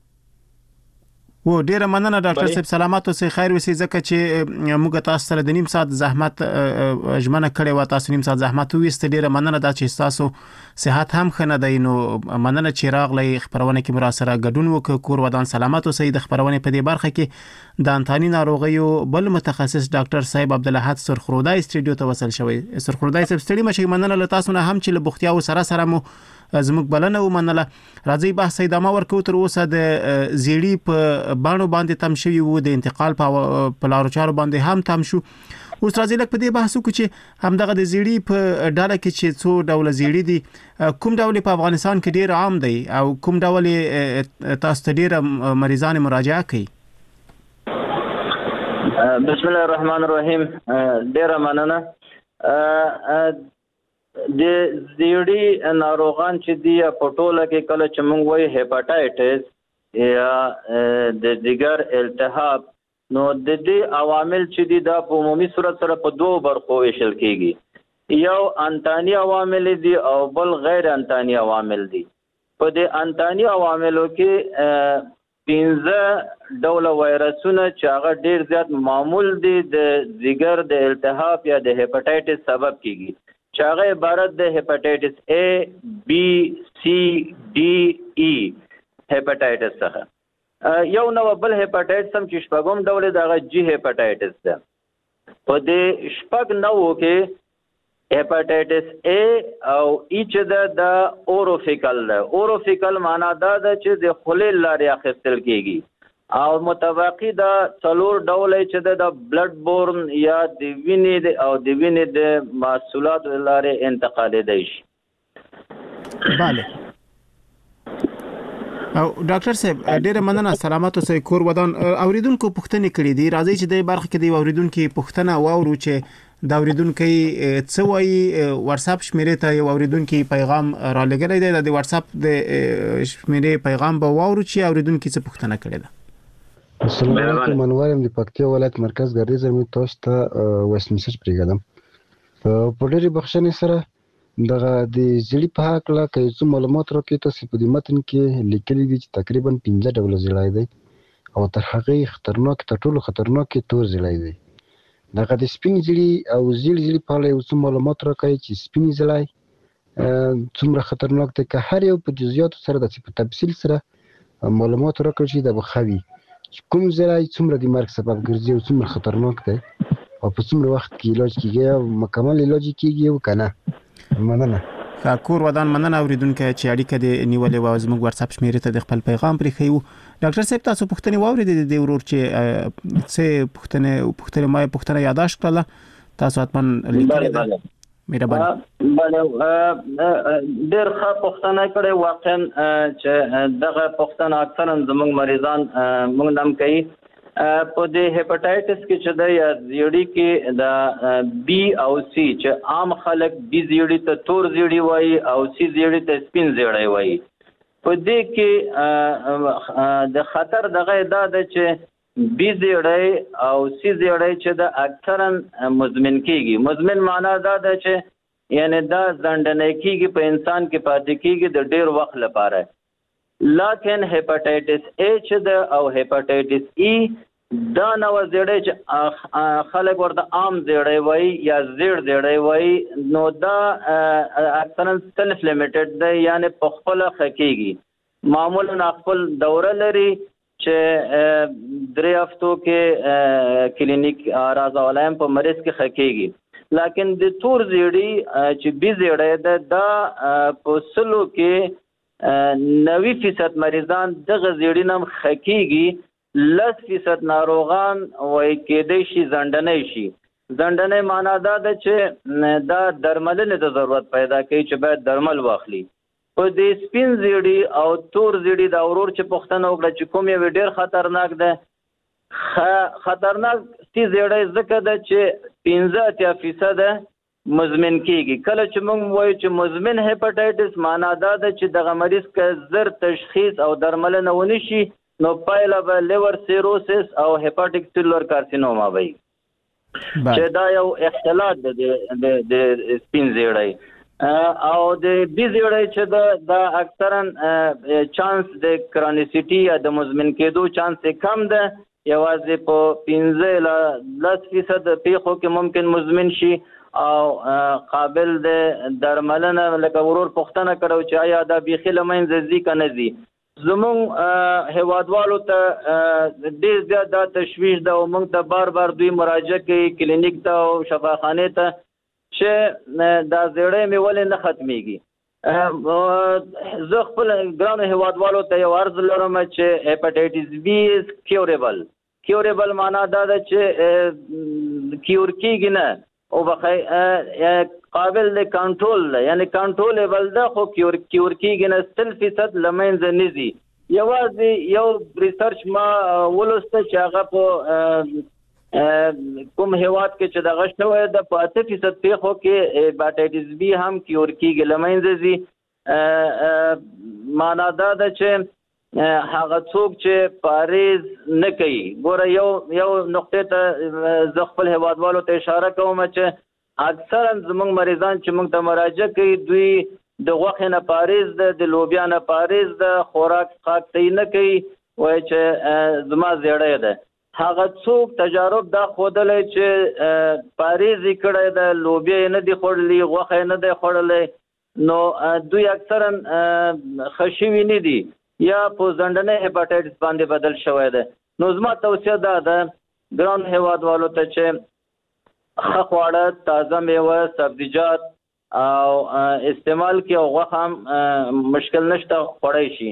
Speaker 3: و ډیره مننه ډاکټر صاحب سلامات اوسئ خیر وسی ځکه چې موږ تاسو سره د نیم ساعت زحمت ژمنه کړې و تاسو نیم ساعت زحمت وست ډیره مننه دا چې تاسو صحت هم خنه دی نو مننه چې راغلی خبرونه کې مرا سره ګډون وکړ کور ودان سلامات اوسئ د خبرونه په دې برخه کې د انتاني ناروغیو بل متخصص ډاکټر صاحب عبدالاحد سرخرودای استډیو ته وصل شوی سرخرودای صاحب ستړي مشه مننه له تاسو نه هم چې له بوختیا سره سره مو زموږ بلنه ومنله راځي بحث ادامه ورکو تر اوسه د زیړی په باندې باندې تم شوی وو د انتقال په لارو چارو باندې هم تم شو اوس راځي لکه په دې بحث وکړو چې همدغه د زیړی په ډاله کې چې څو ډول زیړی دي کوم ډول په افغانستان کې ډیر عام دی او کوم ډول تاسو ته ډیر مریضان مراجعه کوي
Speaker 7: بسم الله الرحمن الرحیم ډیر مننه د زیړی ناروغان چې دی په ټوله کې کله چې موږ وایي هپاتایټس یا د جګر التهاب نو د دې عوامل چې دي دا په عمومي صورت سره په دوه برخو ویشل کېږي یو انتاني عوامل دي او بل غیر انتاني عوامل دي په دې انتاني عواملو کې پنځه ډوله وایرسونه چې هغه ډیر زیات معمول دي د جګر د التهاب یا د هپاتایټس سبب کېږي چې هغه عبارت د هپاتایټس A B C D E هپاتایټس څخه یو نو بل هپاتایټس هم چې شپږم ډول دغه جی هپاتایټس ده په دې شپږ نو کې هپاتایټس A او ایچ د د اوروفیکل ده اوروفیکل معنا دا ده چې د خولې لارې اخیستل کېږي او متبقي د څلور ډول چې د بلډ بورن یا د وینې او د وینې د محصولاتو لارې انتقالېدای شي.
Speaker 3: bale او ډاکټر صاحب ډیره مننه. سلامات اوسئ. کور ودان اوریدونکو پوښتنه کړې دي. راځي چې د برخه کې د اوریدونکو پوښتنه واورو چې د اوریدونکو څه وایي. واتس اپ شمیرې ته یو اوریدونکو پیغام را لګلې دی. د واتس اپ د شمیرې پیغام به واورو چې اوریدونکو څه پوښتنه کړې ده.
Speaker 8: السلام علیکم. منوارم د پکتیا ولایت مرکز ګردیز مې تاسو ته وایس میسج پرېږدم. په ډېرې بخښنې سره دغه د زړی په حق لا کې څو معلومات راکې تاسو په دې متن کې لیکلي دي چې تقریبا پنځه ډول زړای دی او تر هغه خطرناک تر ټولو خطرناک تور زړای دی. دغه د سپین زړی او زړی زړی په اړه څو معلومات راکې چې سپین زړای څومره خطرناک دی، که هر یو په جزئیات سره د په تفصیل سره معلومات راکړي چې د بخوي کوم زړای څومره د مرګ سبب ګرځي او څومره خطرناک دی او په څومره وخت کې علاج کیږي او مکمل علاج کیږي او کنه. مننه.
Speaker 3: کور ودان مننه اوریدونکو چې اړیکه د نیولې و زموږ واتس اپ شمیرې ته د خپل پیغام پرې خيو. ډاکټر صاحب تاسو پوښتنه واورېدې د ورور چې څه پوښتنه پوښتنه ما پوښتنه یاداشت کړله تاسو اتمن لیکلې ده. مهرباني.
Speaker 7: بله ډېر ښه پوښتنه کړې. واقعا چې دغه پوښتنه اکثرا زموږ مریضان موږ نام کوي په د هپاتایټس کې چې د زیړی کې د بی او سی چې عام خلک بی زیړی ته تور زیړی وایي او سی زیړی ته سپین زیړی وایي. په دې کې د خطر دغه دا ده چې بی زیړی او سی زیړی چې د اکثرا مزمن کیږي. مزمن معنا دا ده چې یعنی دا ځنډنه کیږي په انسان کې پاتې کیږي د ډیر وخت لپاره. لیکن هپاتایټس ا چې د او هپاتایټس ای دا نو زیړی چې خلک ورته عام زیړی وایي یا زیړ زیړی وایي نو دا اکثرا سلف لیمیټډ دی یعنی په خپل خکېږي. معمولا خپل دوره لري چې درې هفتو کې کلینیک راز علایم په مریض کې خکېږي. لیکن د تور زیړی چې بي زیړی ده دا په سلو کې نوي فیصد مریضان دغه زیړی نم خکېږي. لس فیصد ناروغان وایي کېدای شي ځنډنی شي. ځنډنی معنا دا ده چې دا درملنې ته ضرورت پیدا کوي چې باید درمل واخلي. په دې سپین زیړی او تور زیړی دا ورور چې پوښتنه وکړه چې کوم یو ډېر خطرناک ده. خطرناک سی زیړی ځکه ده چې پنځه اتیا فیصد مزمن کیږي. کله چې موږ وایو چې مزمن هپاتایټس معنا دا ده چې دغه مریض که زر تشخیص او درملنه ونه شي نو پایله به لیور سیروسس او هپاټیک سیلولر کارسینوما وي چې دا یو اختلاط ده د سپین زیړی. او د بي زیړی چې دا اکثرا چانس د کرانیسیټي یا د مزمن کېدو چانس کم ده. یوازې په پنځه ل لس فیصد پیښو کې ممکن مزمن شي او قابل د درملنه لکه ورور پوښتنه کړو چې آیا دا بیخي له منځه ځي که نه ځي. زموږ هیوادوالو ته ډېر زیات دا تشویش ده او موږ ته بار بار دوی مراجعه کوي کلینیک ته او شفاخانې ته چې دا زیړی مې ولې نه ختمیږي. زه خپل ګرانو هیوادوالو ته یو عرض لرم چې هپاتایټس بي از کیوریبل. کیوریبل معنا دا ده چې کیور کیږي نه او بخای قابل د کنټرول ده یعنی کنټرولبل ده خو کیور کیور کیږي نه سل فیصد لمنځه نه ځي. یوازې یو ریسرچ ما ولوسته چې هغه په کوم هیواد کې چې دغه شوی د په اته فیصد پیښو کې هپاتایټس بي هم کیور کیږي لمنځه ځي. معنا دا ده چې هغه څوک چې پاریز نه کوي. ګوره یو یو نقطې ته زه خپل هیوادوالو ته اشاره کوم چې اکثرا زموږ مریضان چې موږ ته مراجعه کوي دوی د غوښې نه پاریز ده د لوبیا نه پاریز ده خوراک څښاک صحیح نه کوي وایي چې زما زیړی ده. هغه څوک تجارب دا ښودلی چې پاریز یې کړی ده لوبیا یې نه دي خوړلي غوښه یې نه دی خوړلی نو دوی اکثرا ښه شوي نه دي یا په ځنډنی هپاتایټس باندې بدل شوی دی. نو زما توصیه دا ده ګران هیوادوالو ته چې ښه خواړه تازه میوه سبزیجات او استعمال کړي او غوښه هم مشکل نشته خوړی شي.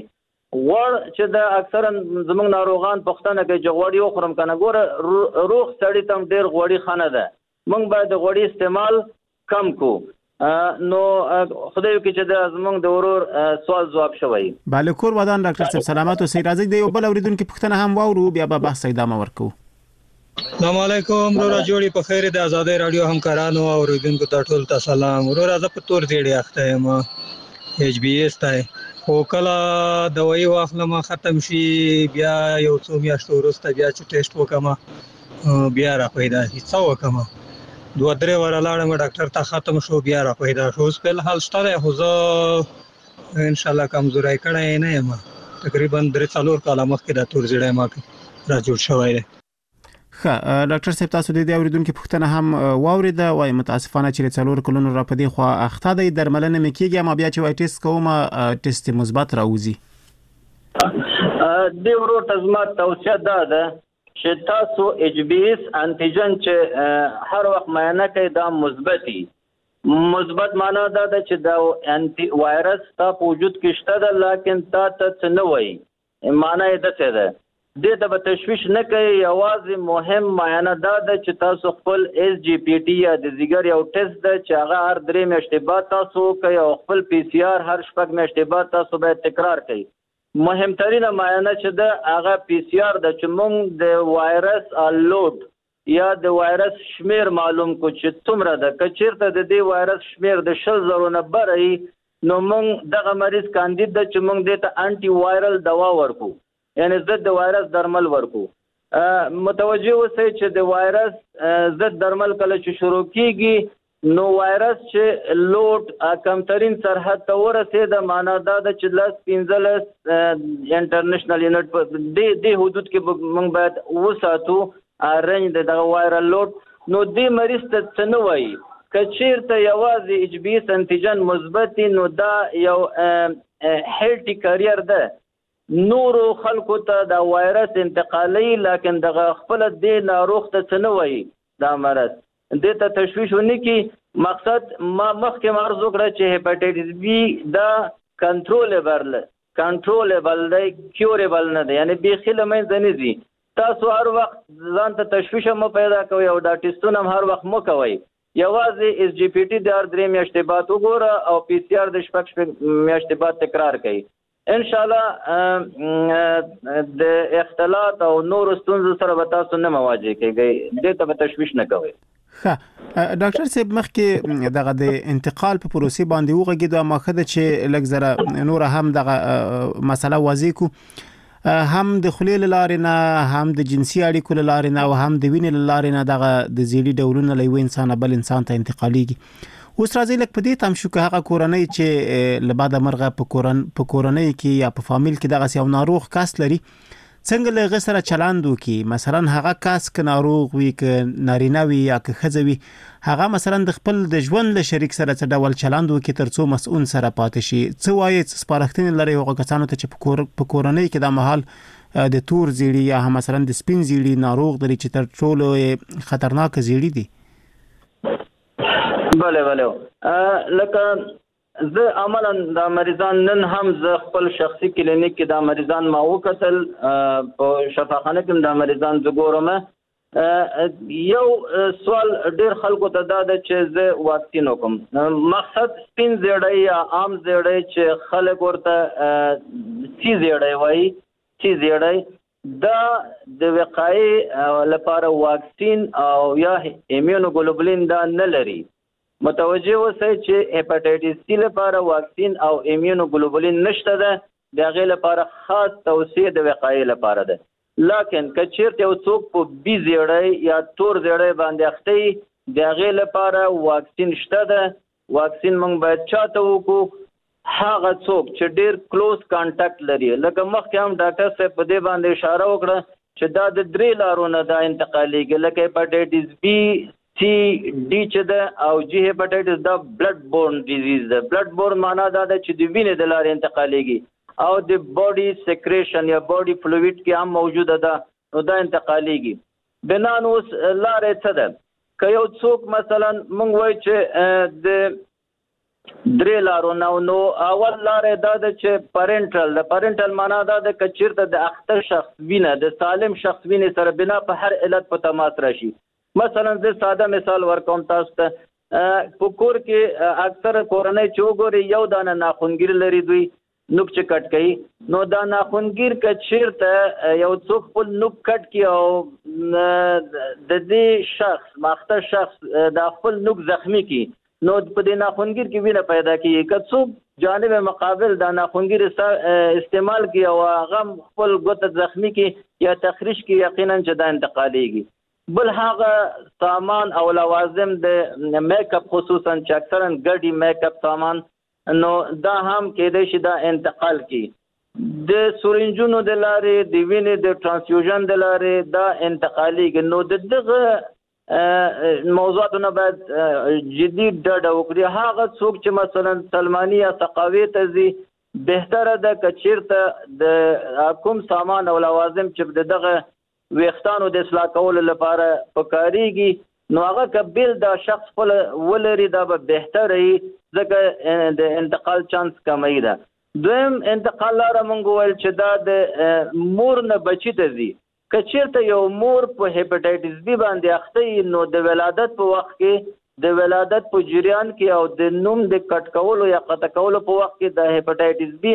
Speaker 7: غوړ چې د اکثرا زموږ ناروغان پښتنه کې چې غوړي وخورم کنه ګوره روغ سړی تم ډیر غوړي خانه ده موږ باید د غوړي استعمال کم کو نو خدای کې چې د زموږ د ورور سوال جواب شوی
Speaker 3: بالکور ودان ډاکټر صاحب سلامات اوسئ راځي د یو بل اوریدونکو پښتنه هم واورو بیا به بحث ادامه ورکو
Speaker 9: السلام علیکم ورور جوړی په خیر د آزادۍ رادیو همکارانو او اوریدونکو ته ټول ته سلام ورور از په تور دیړی اخته ما ایچ بی ایس ته او کله دوايي واخلم ختم شي بیا یو څو میاشتې وروسته بیا چې ټیسټ وکم بیا را پیدا شي څو وکم دوه درې ور لاړم ډاکټر ته ختم شو بیا را پیدا شو اوس په حال ستاره خو زه ان شاء الله کمزورای کړه نه یم تقریبا درې څلور کاله مخکې د تور دیړی ما را جوړ شوی دی
Speaker 3: ښه ډاکټر صاحب تاسو د دې اوریدونکو پوښتنه هم واوریده وای متاسفانه چې څلور کلونو را پدې خو اخته د درملنه مکیږي ما بیا چې وای ټیسټ کوم ټیسټ مثبت راوځي
Speaker 7: د ورو تزمات توصیه ده چې تاسو ایچ بی ایس انټیجن چې هر وخت معاینه کوي دا مثبتي مثبت معنا دا ده چې دا انټي وایرس تا په وجود کې شته ده لیکن تا ته څه نه وایي معنا یې ده ده دې ته به تشویش نه کوي یوازې مهم معاینه دا ده چې تاسو خپل ایس جی پی ټي یا د ځیګر یو ټیسټ ده چې هغه هر درې میاشتې بعد تاسو کوي او خپل پی سی آر هر شپږ میاشتې بعد تاسو باید تکرار کوي مهمترینه معاینه چې ده هغه پی سی آر ده چې موږ د وایرس لوډ یا د وایرس شمیر معلوم کو چې څومره ده که چیرته د دې وایرس شمیر د شل زرو نه بره نو موږ دغه مریض کاندید ده چې موږ دې ته انټي وایرل دوا ورکو یعنی ضد د وایرس درمل ورکو متوجه اوسئ چې د وایرس ضد درمل کله چې شروع کیږي نو وایرس چې لوډ کمترین سرحد ته ورسېده معنا دا ده چې لس پنځلس انټرنیشنل یونټ په دې دې حدود کې موږ باید وساتو رنج دغه وایرل لوډ نو دې مریض ته څه نه وایي که چیرته یوازې ایچ بی ایس انټیجن مثبت نو دا یو هیلټي کیریئر ده نورو خلکو ته دا وایرس انتقالي لیکن دغه خپل د ناروغ ته څه نه وایي دا مرض دې ته تشویش ونه کی مقصد ما مخکې مرز وکړه چې هپاتایټس بی دا کنټرولبل کنټرولبل دی کیوربل نه دی یعنی بیخي لمنځه نه ځي تاسو هر وخت ځان ته تشویش مو پیدا کوئ او دا ټیسټونه هم هر وخت مو کوئ یوازې ایس جی پی ټي د هر درې میاشتې بعد وګوره او پی سی آر د شپږ میاشتې بعد تکرار کوي ان شاء الله د اختلاط او نور ستونزو سره به تاسو نه مواجه کیږئ دې ته به تشویش نه کوئ
Speaker 3: ښه ډاکټر صاحب مخکې دغه د انتقال په پروسې باندې وغږیدو ما خده چې لږ زره نور هم دغه مسله واضح کو هم د خلیل لارې نه هم د جنسي اړیکو لارې نه او هم د وینې لارې نه دغه د زیړي ډولونه له یو انسان بل انسان ته انتقالیږي اوس راځي لکه په دې تم شو که هغه کورنۍ چې لباده مرغه په کورن په کورنۍ کې یا په فامیل کې دغه یو ناروغ کس لري څنګه له غ سره چلند وکي مثلا هغه کس ک ناروغ وي ک نارینه وي یا ک خځه وي هغه مثلا د خپل د ژوند له شریک سره څه ډول چلند وکي ترڅو مسؤل سره پاتې شي څه وایي سپارښتنې لري هغه کسانو ته چې په کورنۍ کې د محل د تور زیړي یا مثلا د سپین زیړي ناروغ لري چې تر ټولو خطرناک زیړي دي
Speaker 7: بله بله لکه زه عملا دا مریضان نن هم زه خپل شخصي کلینیک کې دا مریضان ما وکتل په شفاخانه کې دا مریضان زه ګورم یو سوال ډیر خلکو ته دا ده چې زه واکسین وکم مقصد سپین زیړی یا عام زیړی چې خلک ورته سی زیړی وایي سی زیړی دا د وقایې لپاره واکسین او یا ایمیونوګلوبولین دا نه لري متوجه اوسئ چې هپاتایټس سی لپاره واکسین او ایمیونوګلوبولین نشته ده د هغې لپاره خاص توصیه د وقایې لپاره ده لیکن که چیرته یو څوک په بي زیړی یا تور زیړی باندې اخته وي د هغې لپاره واکسین شته ده واکسین موږ باید چاته وکړو هغه څوک چې ډیر کلوز کانټاکټ لري لکه مخکې هم ډاکټر صاحب په دې باندې اشاره وکړه چې دا د درې لارو نه دا انتقالیږي لکه هپاتایټس بي سی ډي چې ده او جي هپاتایټس دا بلډ بورن ډیزیز ده بلډ بورن معنا دا ده چې د وینې د لارې انتقالیږي او د باډي سیکریشن یا باډي فلویډ کې هم موجوده ده نو دا انتقالیږي بنان اوس لارې څه ده که یو څوک مثلا موږ وایو چې د درې لارو نو نو اول لارې دا د چې پرنټل د پرنټل معنا دا د کچیرته د اخته شخص وینه د سالم شخص وینه سره بنا په هر علت په تماس راشي. مثلا زه ساده مثال ورکوم تاسو ته. په کور کې اکثر کورنۍ چې وګوري یو دانه ناخونګیر لري دوی نوک چې کټ کوي نو دا ناخونګیر کچیرته یو څوک خپل نوک کټ کی او د دې شخص ماخته شخص د خپل نوک زخمی کی نو په دې ناخونګیر کې وینه پیدا کیږي که څوک جانب مقابل دا ناخونګیر استعمال کی او هغه خپل ګوت زخمی کی یا تخریش کی یقینا چې دا انتقالیږي. بل هغه سامان او لوازم د میک اپ خصوصا چې اکثرا ګډي میک اپ سامان نو دا هم کېدای شي دا انتقال کی د سورنجونو د لارې د وینې د ترانسفیوژن د لارې دا انتقالیږي. نو د دغه موضوعاتونه باید جدي ډډه وکړي. هغه څوک چې مثلا سلمانی یا ثقافي ته ځي بهتره ده کچیرته د کوم سامان او لوازم چې دغه ویښتانو د اصلاح کولو لپاره پکاريږي نو هغه کبل دا شخص خپل ولري دا به بهتره وي ځکه د انتقال چانس کمی ده. دویم انتقال لاره مونږ ویل چې دا د مور نه بچی ته ځي. کچیرته یو مور په هپاتایټس بی باندې اخته نو د ولادت په وخت کې د ولادت په جریان کې او د نوم د کټ کولو یا قطع کولو په وخت کې د هپاتایټس بی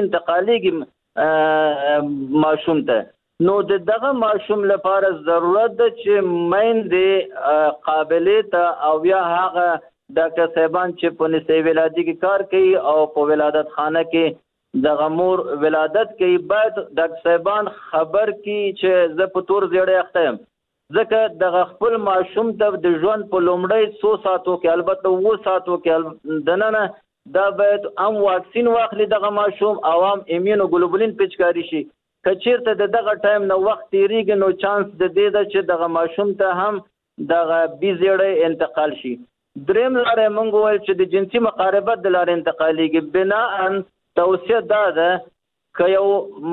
Speaker 7: انتقالیږي ماشوم ته نو دغه ماشوم لپاره ضرورت ده چې میندې قابلیت او یا هغه ډاکټر صاحبان چې په نساء ولادت کې کار کوي او په ولادت خانه کې د غمور ولادت کې باید ډاکټر صاحبان خبر کی چې زه په تور زیړې اخته یم ځکه د خپل ماشوم ته د ژوند په لومړی څو ساعتو کې البته اووه ساعتو کې دننه دا باید هم واکسین واخلي دغه ماشوم او هم ایمونوګلوبولین پیچکاري شي. کچیرته د دغه ټایم نو وخت تیریږي نو چانس د دې ده چې دغه ماشوم ته هم دغه بي زیړې انتقال شي. دریم لارې مونږ ویل چې د جنسي مقاربت د لارې انتقالیږي. بناء توصیه دا ده که یو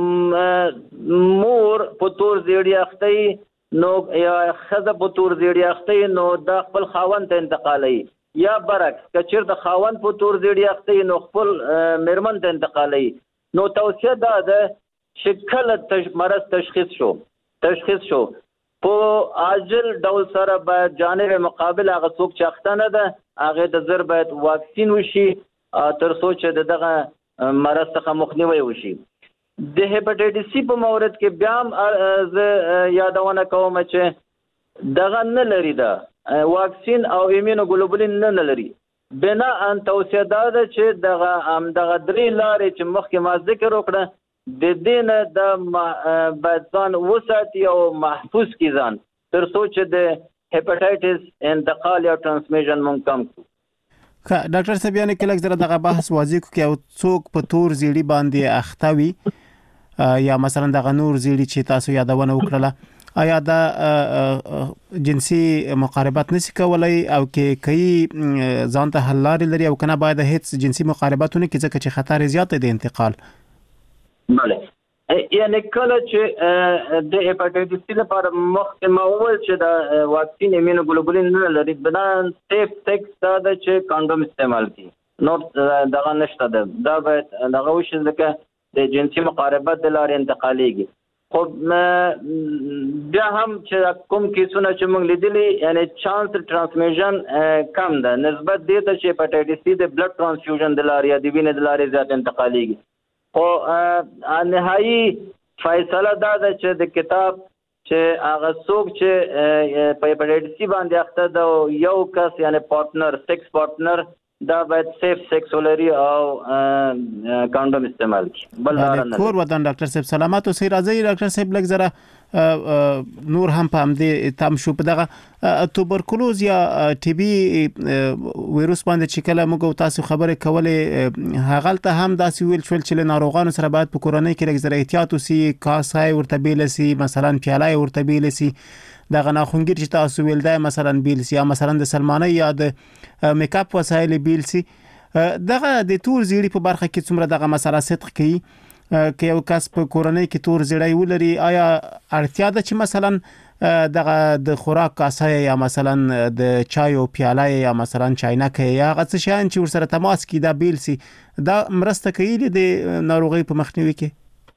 Speaker 7: مور په تور زیړی اخته نو یا ښځه په تور زیړی اخته نو دا خپل خاوند ته انتقالوي یا برعکس که چېرته خاوند په تور زیړی اخته نو خپل میرمن ته انتقالوي. نو توصیه دا ده چې کله مرض تشخیص شو تشخیص شو په عاجل ډول سره باید جانب مقابل هغه څوک چې اخته نه ده هغې د زر باید واکسین وشي تر څو چې دغه مرض څخه مخنیوي وشي. د هپاتایټس سی په مورد کې بیا هم زه یادونه کوم چې دغه نه لري دا واکسین او ایمونوګلوبولین نه لري. بنا ان توصیه دا ده چې دغه هم دغه درې لارې چې مخکې ما ذکر وکړه د دې نه د باید ځان وساتي او محفوظ کړي ځان تر څو چې د هپاتایټس انتقال یا ترانسمیشن مونږ کم کړو.
Speaker 3: ډاکټر صاحب یعنی کله زره دغه بحث واضح کو کې او څوک په تور زیړی باندې اخته وي یا مثلا دغه نور زیړی چې تاسو یادونه وکړه آیا دا جنسي مقاربت نشي کولای او کې کوي ځان ته حل لري لري او کنه باید هیڅ جنسي مقاربتونه کې ځکه چې خطر زیات دی انتقال.
Speaker 7: بله یعنی کله چې د هپاتایټس سی لپاره مخکې ما وویل چې د واکسین ایمونوګلوبولین نه لري بنان سیف سیکس دا ده چې کانډوم استعمال کړي نو دغه نشته ده دا باید دغه وشي ځکه د جنسي مقاربت د لارې انتقالیږي. خو بیا هم چې کوم کیسونه چې موږ لیدلي یعنی چانس ترانسمیشن کم ده نسبت دې ته چې هپاتایټس سی د بلډ ترانسفیوژن د لارې یا د وینې د لارې زیات انتقالیږي. خو نهایي فیصله دا ده چې د کتاب چې هغه څوک چې په هپاتایټس سی باندې اخته ده یو کس یعنی پارتنر سیکس پارتنر دا باید سیف سیکس ولري او کانډوم استعمال کړي. بل لار نه
Speaker 3: کور ودان ډاکټر صاحب سلامات اوسئ. راځي ډاکټر صاحب لږ زره نور هم په همدې تام شو په دغه توبرکلوز یا ټي بي وایروس باندې چې کله موږ تاسو خبرې کولې هغه ته هم داسې ویل شول چې ناروغانو سره باید په کورنۍ کې لږ زره احتیاط وسی کاسای ورته بیل سي مثلا پیاله ورته بیل سي دغه ناخونګیر چې تاسو ویل دا مثلا بیل سي یا مثلا د سلمانه یا د میک اپ وسایل بیل سي دغه د تور زیړی په برخه کې څومره دغه مسله صدق کوي که یو کس په کورنۍ کې تور زیړی ولري آیا اړتیا ده چې مثلا دغه د خوراک کاسه یا مثلا د چایو پیاله یا مثلا چاینکه یا غڅ شان چې ورسره تماس کی دا بیل سي دا مرسته کوي د ناروغي په مخنیوي کې.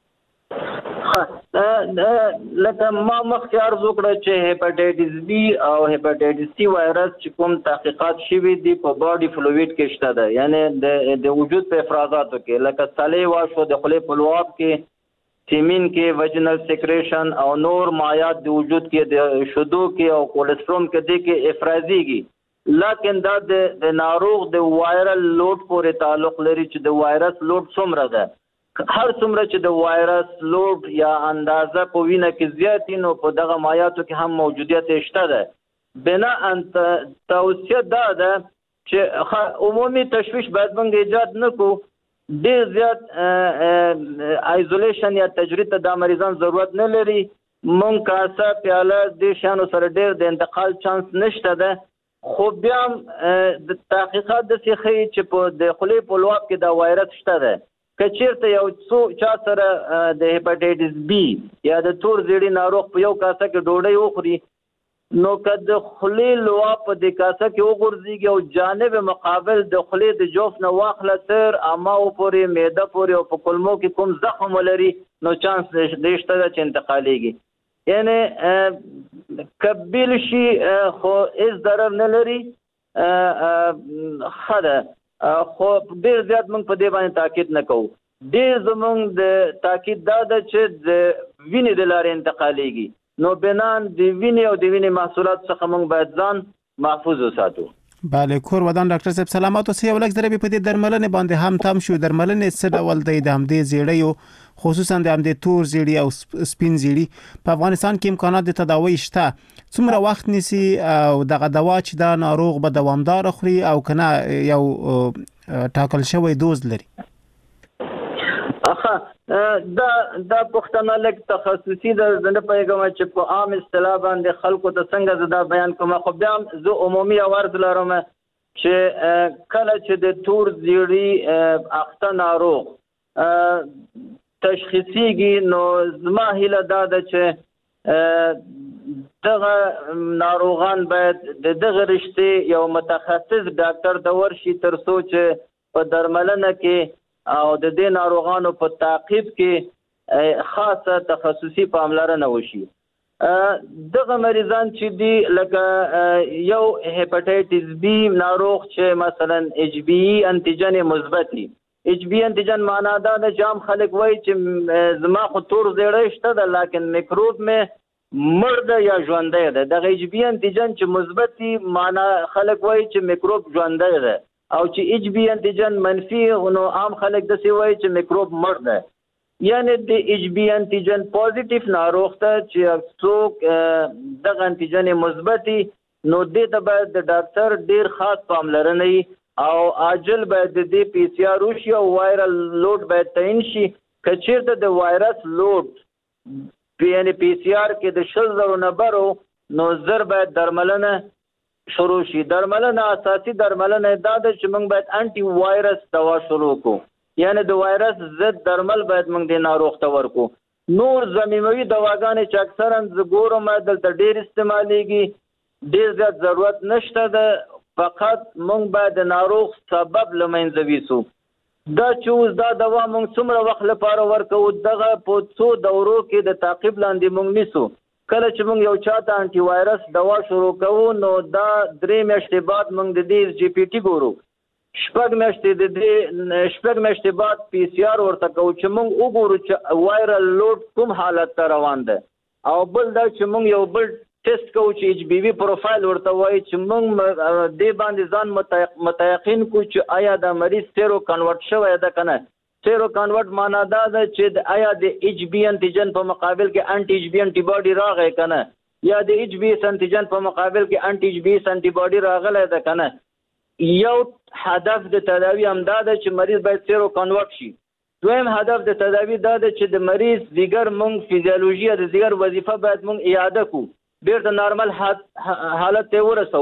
Speaker 7: لکه ما مخکې عرض وکړه چې هپاټایټس بی او هپاټایټس سی وایرس چې کوم تحقیقات شوي دي په باډي فلویډ کې شته ده، یعنی د د وجود په افرازاتو کې لکه سالې واشو د خولې په لواب کې، سیمین کې، وجنل سیکریشن او نور مایات د وجود کې د شدو کې او کولېسترول کې دي کې افرازيږي، لکه دا د ناروغ د وایرل لوډ پورې تعلق لري چې د وایرس لوډ څومره ده. هر څومره چې د وایرس لوډ یا اندازه په وینه کې زیات نو په دغه مایاتو کې هم موجودیت شته ده. بنا ان توصیه دا ده چې عمومي تشویش باید موږ ایجاد نه کو، ډیر زیات آیزولیشن یا تجرید ته د مریضان ضرورت نه لري. مونږ کاسه پیاله د شانو سره ډیر د انتقال چانس نشته ده، خو بیا د تحقیقات د سیخي چې په د خولې په لواب کې دا وایرس شته ده. که چیرته یو څو چا سره د هپاټایټس بی یا د تور زیړي ناروغ په یو کاسه کې ډوډۍ وخوري نو که د خولې لواب په د کاسه کې وغورځېږي او جانب مقابل د خولې د جوف نه واخله تر اماو پورې معده پورې او په کولمو کې کوم زخم ولري نو چانس د شته ده چې انتقالېږي. یعنی کبیل شي خو هېڅ ضرر نه لري، ښه ده، خو ډیر زیات موږ په دې باندې تاکید نه کوو. ډیر زموږ د تاکید دا ده چې د وینې د لارې انتقالېږي، نو بنان د وینې او د وینې محصولات څخه موږ باید ځان محفوظ وساتو.
Speaker 3: بله کور ودان ډاکټر صاحب سلامات اوسئ. یو لږ ضربې په دې درملنې باندې هم تم شو. درملنې څه ډول دی د همدې زیړیو خصوصا د همدې تور زیړي او سپین زیړي په افغانستان کې امکانات د تداوی شته؟ څومره وخت نیسي او دغه دوا چې دا ناروغ به دوامدار خوري او کنه یو ټاکل شوی دوز لري؟
Speaker 7: اخه دا دا پښتنه لک تخصصي د نه پیغام چې په عام اصطلاح باندې خلکو ته څنګه زدا بیان کوم، خو بیا زه عمومي عرض لرم چې کله چې د تور زیړي اخته ناروغ تشخیصیږي نو زما هیله دا ده چې دغه ناروغان باید د دغه رشتې یو متخصص ډاکټر ته ورشي تر څو چې په درملنه کې او د دې ناروغانو په تعقیب کې خاصه تخصصي پاملرنه وشي. دغه مریضان چې دي لکه یو هپاټایټس بی ناروغ چې مثلا ایچ بی ای انټیجن مثبت وي، ایچ بی انټیجن معنا دا د جام خلک وای چې زما خو تور زیړی شته ده لیکن میکروب مې مړ ده یا ژوندی ده. دغه ایچ بی انټیجن چې مثبت وي معنا خلک وای چې میکروب ژوندی ده، او چې ایچ بی انټیجن منفي نو عام خلک داسې وای چې میکروب مړ ده. یعنی د ایچ بی انټیجن پوزټیو ناروغ ته چې څوک دغه انټیجن مثبت وي نو دې ته باید د ډاکټر ډیر خاص پاملرنه وي او عاجل باید د دې پی سی آر وشي او وایرل لوډ باید تعین شي. که چیرته د وایرس لوډ یعنی پی سی آر کې د شل زرو نه برو نو زر باید درملنه شروع شي. درملنه اساسي درملنه دا ده چې موږ باید انټي وایرس دوا شروع کو، یعنی د وایرس ضد درمل باید موږ د ناروغ ته ورکو. نور ضمیموي دواګانې چې اکثرا زه ګورم دلته ډیر استعمالیږي، ډیر زیات ضرورت نشته ده، فقط مونږ باید د ناروغ سبب له منځه ویسو. دا چې اوس دا دوا مونږ څومره وخت لپاره ورکو دغه په څو دورو کې د تعقیب لاندې مونږ نیسو. کله چې مونږ یو چاته انټي وایرس دوا شروع کوو نو دا درې میاشتې بعد مونږ د دې جی پی ټي ګورو، شپږ میاشتې د دې شپږ میاشتې بعد پی سی آر ورته کوو چې مونږ وګورو چې وایرل لوډ کوم حالت ته روان ده. او بل دا چې مونږ یو بل ټیسټ کوو چې ایچ بی وی پروفایل ورته وایي چې موږ دې باندې ځان متيقن کو چې آیا د مریض سیرو کنورټ شوی ده کنه. سیرو کنورټ معنا دا ده چې د آیا د ایچ بی انټیجن په مقابل کې انټي ایچ بی انټي باډي راغی کنه، یا د ایچ بی انټیجن په مقابل کې انټي ایچ بی انټي باډي راغلی ده کنه. یو هدف د تداوی هم دا ده چې مریض باید سیرو کنورټ شي. دویم هدف د تداوی دا ده چې د مریض دیگر موږ فیزیولوژي د دیگر وظیفه باید موږ اعاده کو، بیرته نارمل حالت ته ورسو.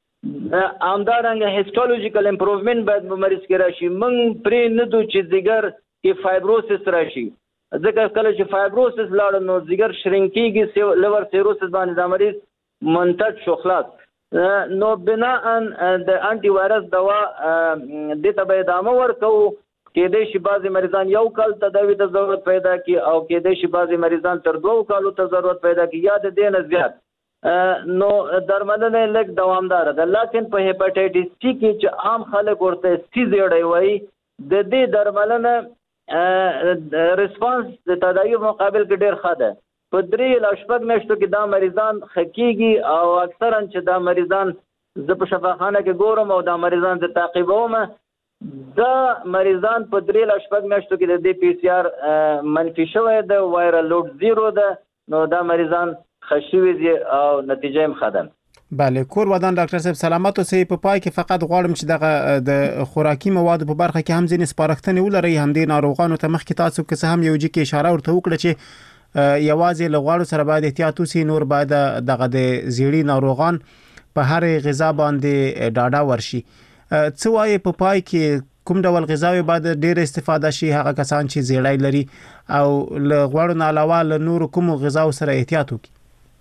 Speaker 7: همدارنګه هیسټولوژیکل امپروومنت باید په مریض کې راشي. موږ پرې نه دو چې دیگر کې فایبروسس راشي. ځکه کله چې فایبروسس لاړ نو ځیګر شرینکیږي لیور سیروسس باندې دا مریض منتج شو خلاص. نو بنا ان د انټي وایرس دوا د ته به ادامه ورکو. کېدای شي بعضې مریضان یو کال تداوي ته ضرورت پیدا کړي او کېدای شي بعضې مریضان تر دوو کالو ته ضرورت پیدا کړي یا د دې نه زیات. نو درملنه لږ دوامداره ده. لیکن په هیپاټایټس سی کې چې عام خلک ورته سی زیړی وایي د دې درملنه ریسپانس د تداوي مقابل کې ډېر ښه ده. په درې له شپږ میاشتو کې دا مریضان ښه کېږي او اکثرا چې دا مریضان زه په شفاخانه کې ګورم او دا مریضان زه تعقیبوم دا مریضان په درې له شپږ میاشتو کې د دې پی سی آر منفي شوی ده وایرل لوډ زیرو ده. نو دا مریضان خشوي دي او نتیجه هم ښه ده.
Speaker 3: بله کور ودان ډاکټر صاحب سلامت اوسئ. په پای کې فقط غواړم چې دغه د خوراکي موادو په برخه کې هم ځینې سپارښتنې ولرئ همدې ناروغانو ته مخکې تاسو که څه هم یو جي کې اشاره ورته وکړه چې یوازې له غواړو سره باید احتیاط وسي نور باید دغه د زیړي ناروغان په هر غذا باندې ډاډه ورشي. څه وایي په پای کې کوم ډول غذاوي باید ډېر استفاده شي هغه کسان چې زیړی لري او له غوړو نه علاوه له نورو کومو غذاو سره احتیاط وکړي؟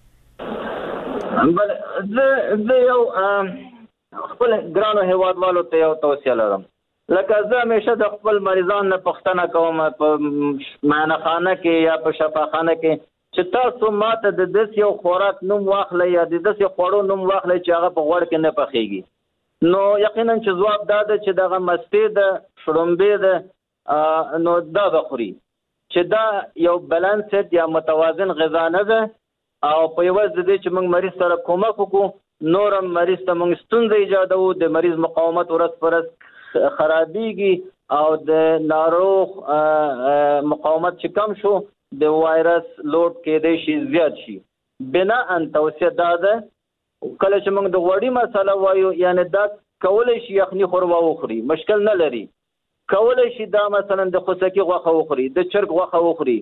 Speaker 7: بل زه یو خپل ګرانو هیوادوالو ته یو توصیه لرم. لکه زه همیشه د خپل مریضان نه پوښتنه کوم په معاینهخانه کې یا په شفاخانه کې چې تاسو ماته د داسې یو خوراک نوم واخلئ یا د داسې خوړو نوم واخلئ چې هغه په غوړ کې نه پخېږي. نو یقینا چې ځواب دا ده چې دغه مستې ده شړومبې ده نو دا به خوري چې دا یو بیلانسډ یا متوازن غذا نه ده او په یوازې د دې چې موږ مریض سره کومک وکړو نور هم مریض ته موږ ستونزه ایجادوو د مریض مقاومت ورځ په ورځ خرابېږي او د ناروغ مقاومت چې کم شو د وایرس لوډ کېدای شي زیات شي. بنا ان توصیه دا ده کله چې موږ د غوړي مسله وایو یعنی دا کولی شي یخني ښوروا وخوري مشکل نه لري. کولی شي دا مثلا د خوسکي غوښه وخوري د چرګ غوښه وخوري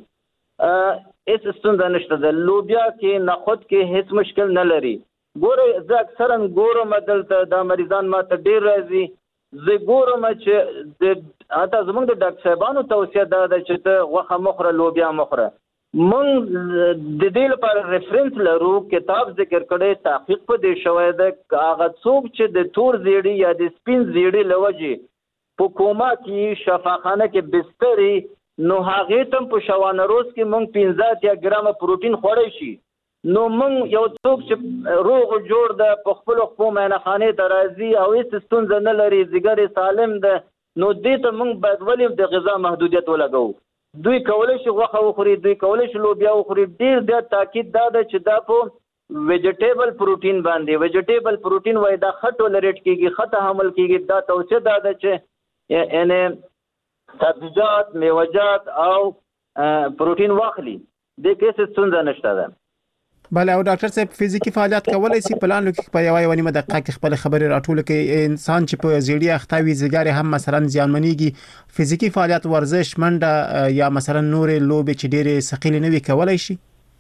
Speaker 7: هېڅ ستونزه نشته ده. لوبیا کې نخود کې هېڅ مشکل نه لري. ګورئ زه اکثرا ګورم دلته دا مریضان ما ته ډېر راځي. زه ګورم چې د حتی زموږ د ډاکټر صاحبانو توصیه دا ده چې ته غوښه مه خوره لوبیا مه خوره. موږ د دې لپاره ریفرنس لرو کتاب ذکر کړی تحقیق په دې شوی ده هغه څوک چې د تور زیړي یا د سپین زیړي له وجې په کوما کې شفاخانه کې بسترې نو هغې ته په شوانه روز کې موږ پنځه اتیا ګرامه پروټین خوړی شي. نو موږ یو څوک چې روغ جوړ ده په خپلو خپلو معاینهخانې ته راځي او هېڅ ستونزه نه لري ځیګر سالم ده نو دې ته موږ باید ولې د غذا محدودیت ولګوو. دوی کولی شي غوښه وخوري دوی کولی شي لوبیا وخوري. ډېر زیات تاکید دا ده چې دا په ویجیټیبل پروټین باندې ویجیټیبل پروټین وایي دا ښه ټولریټ کېږي ښه تحمل کېږي. دا توصیه دا ده چې یعنې سبزیجات میوهجات او پروټین واخلي دې کې هېڅ ستونزه نشته ده.
Speaker 3: بله او ډاکټر صاحب فزیکي فعالیت کولی شي په لاندې کې په یوه یوه نیمه دقیقه کې خپل خبرې راټوله کړي. انسان چې په زیړي اخته وي ځیګر هم مثلا زیانمنېږي فزیکي فعالیت ورزش منډه یا مثلا نورې لوبې چې ډېرې ثقیلې نه وي کولی شي؟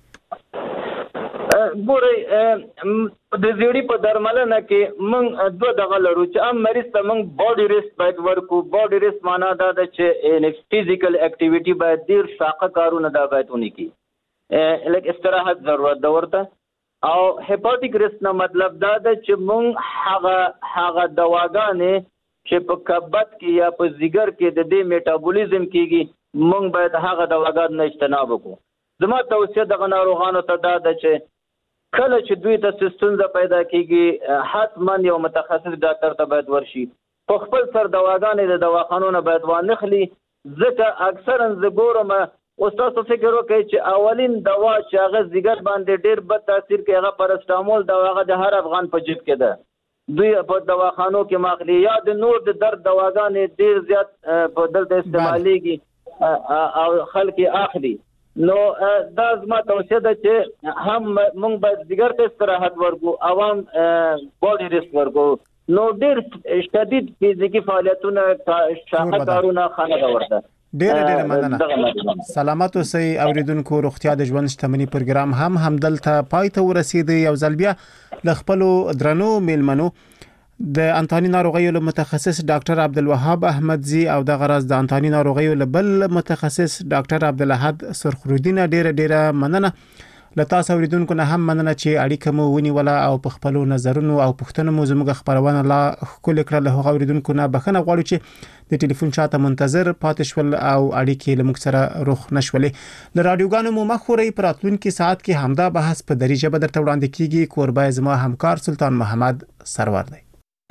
Speaker 7: ګورئ د زیړي په درملنه کې موږ دوه دغه لرو چې عام مریض ته موږ باډي ریسټ باید ورکړو. باډي ریسټ معنا دا ده چې فزیکل اکټیویټي باید ډېر شاقه کارونه دا باید ونه کړي لکه استراحت ضرورت ده ورته. او هیپاټیک ریسک نه مطلب دا ده چې موږ هغه هغه دواګانې چې په کبد کې یا په ځیګر کې د دې میټابولیزم کېږي موږ باید هغه دواګانو نه اجتناب وکړو. زما توصیه دغه ناروغانو ته دا ده چې کله چې دوی ته ستونزه پیدا کېږي حتما یو متخصص ډاکټر ته باید ورشي. په خپل سر دواګانې د دواخانو نه باید وانخلي ځکه اکثرا زه ګورم اوس تاسو فکر وکړئ چې اولین دوا چې هغه ځیګر باندې ډېر بد تاثیر کوي هغه پرسټامول دا هغه د هر افغان په جیب کې ده. دوی په دواخانو کې ماخلي یا د نور د درد دواګانې ډېر زیات په دلته استعمالیږي او خلک اخلي. نو دا زما توصیه ده چې هم موږ باید ځیګر ته استراحت ورکړو عوام باډي ریسټ ورکړو. نو ډېر شدید فزیکي فعالیتونه شاقه کارونه ښه نه ده ورته.
Speaker 3: ډېره ډېره مننه. سلامت اوسئ اوریدونکو. روغتیا د ژوند شتمني پروګرام هم همدلته پای ته ورسېد. یو ځل بیا له خپلو درنو میلمنو د انتاني ناروغیو له متخصص ډاکټر عبدالوهاب احمدزي او د غرض د انتاني ناروغیو له بل متخصص ډاکټر عبدالاحد سرخرودین ډیره ډیره مننه. لتا اوریدونکو نه هم مننه چې اړیکه مو ونیوله او په خپل نظرونو او پوښتنو مو زموږ خبرونه لا خپل کړل. له هغه اوریدونکو نه بخنه غواړو چې د ټلیفون چاته منتظر پاتې شول او اړیکې له موږ سره روخ نشولې. له رادیوګانو مو مخوري پراتلونکو ساعت کې همدا بحث په دریجه به درته وړاندې کیږي. کوربای زما همکار سلطان محمد سرور دی.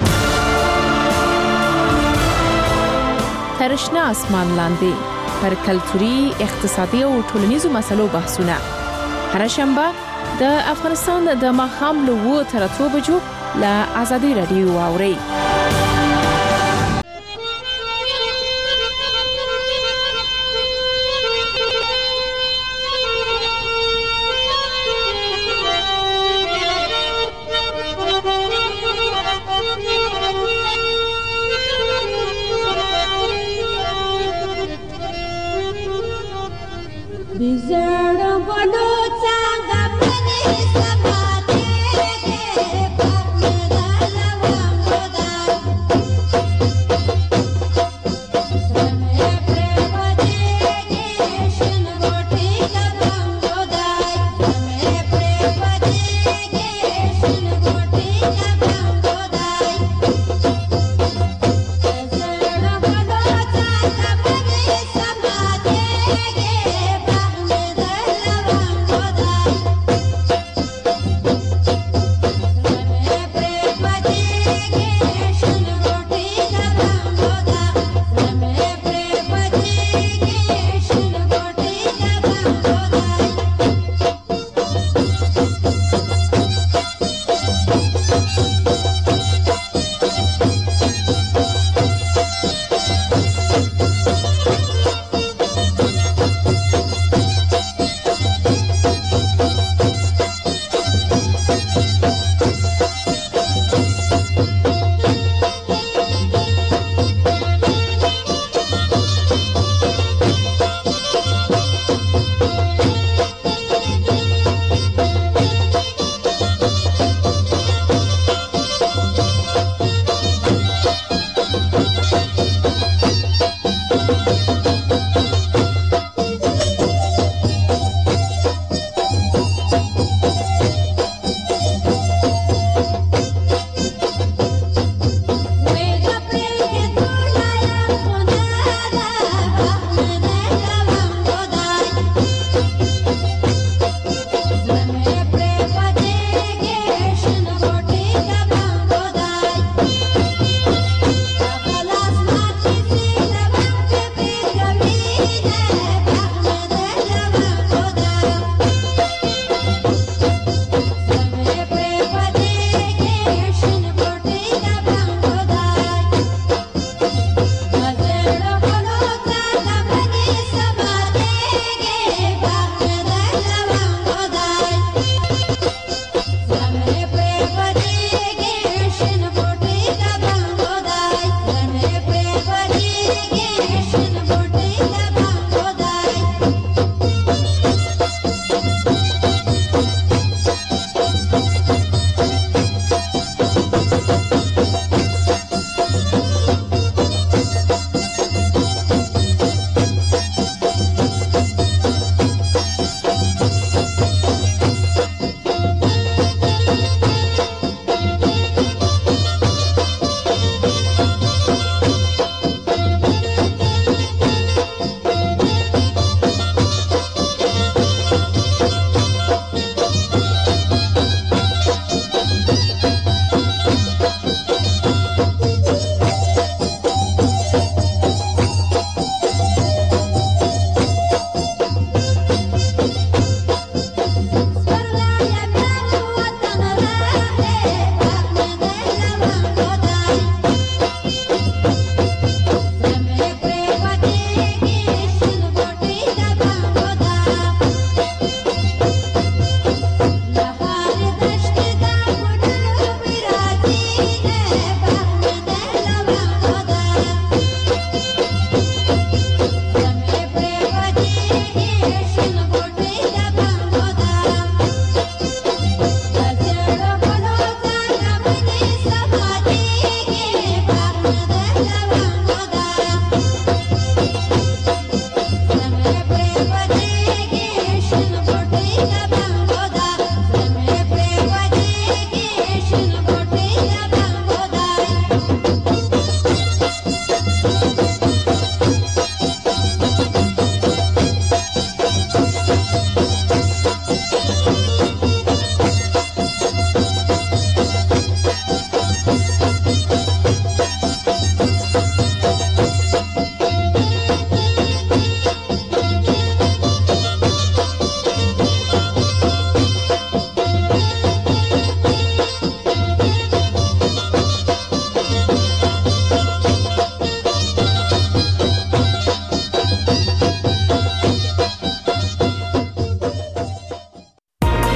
Speaker 10: ترشنا اسمان لاندې پر کلتوري، اقتصادي او ټولنیزو مسلو بحثونه هر شنبه د افغانستان د ماښام له اوه تر اتو بجو له آزادي رادیو اوري.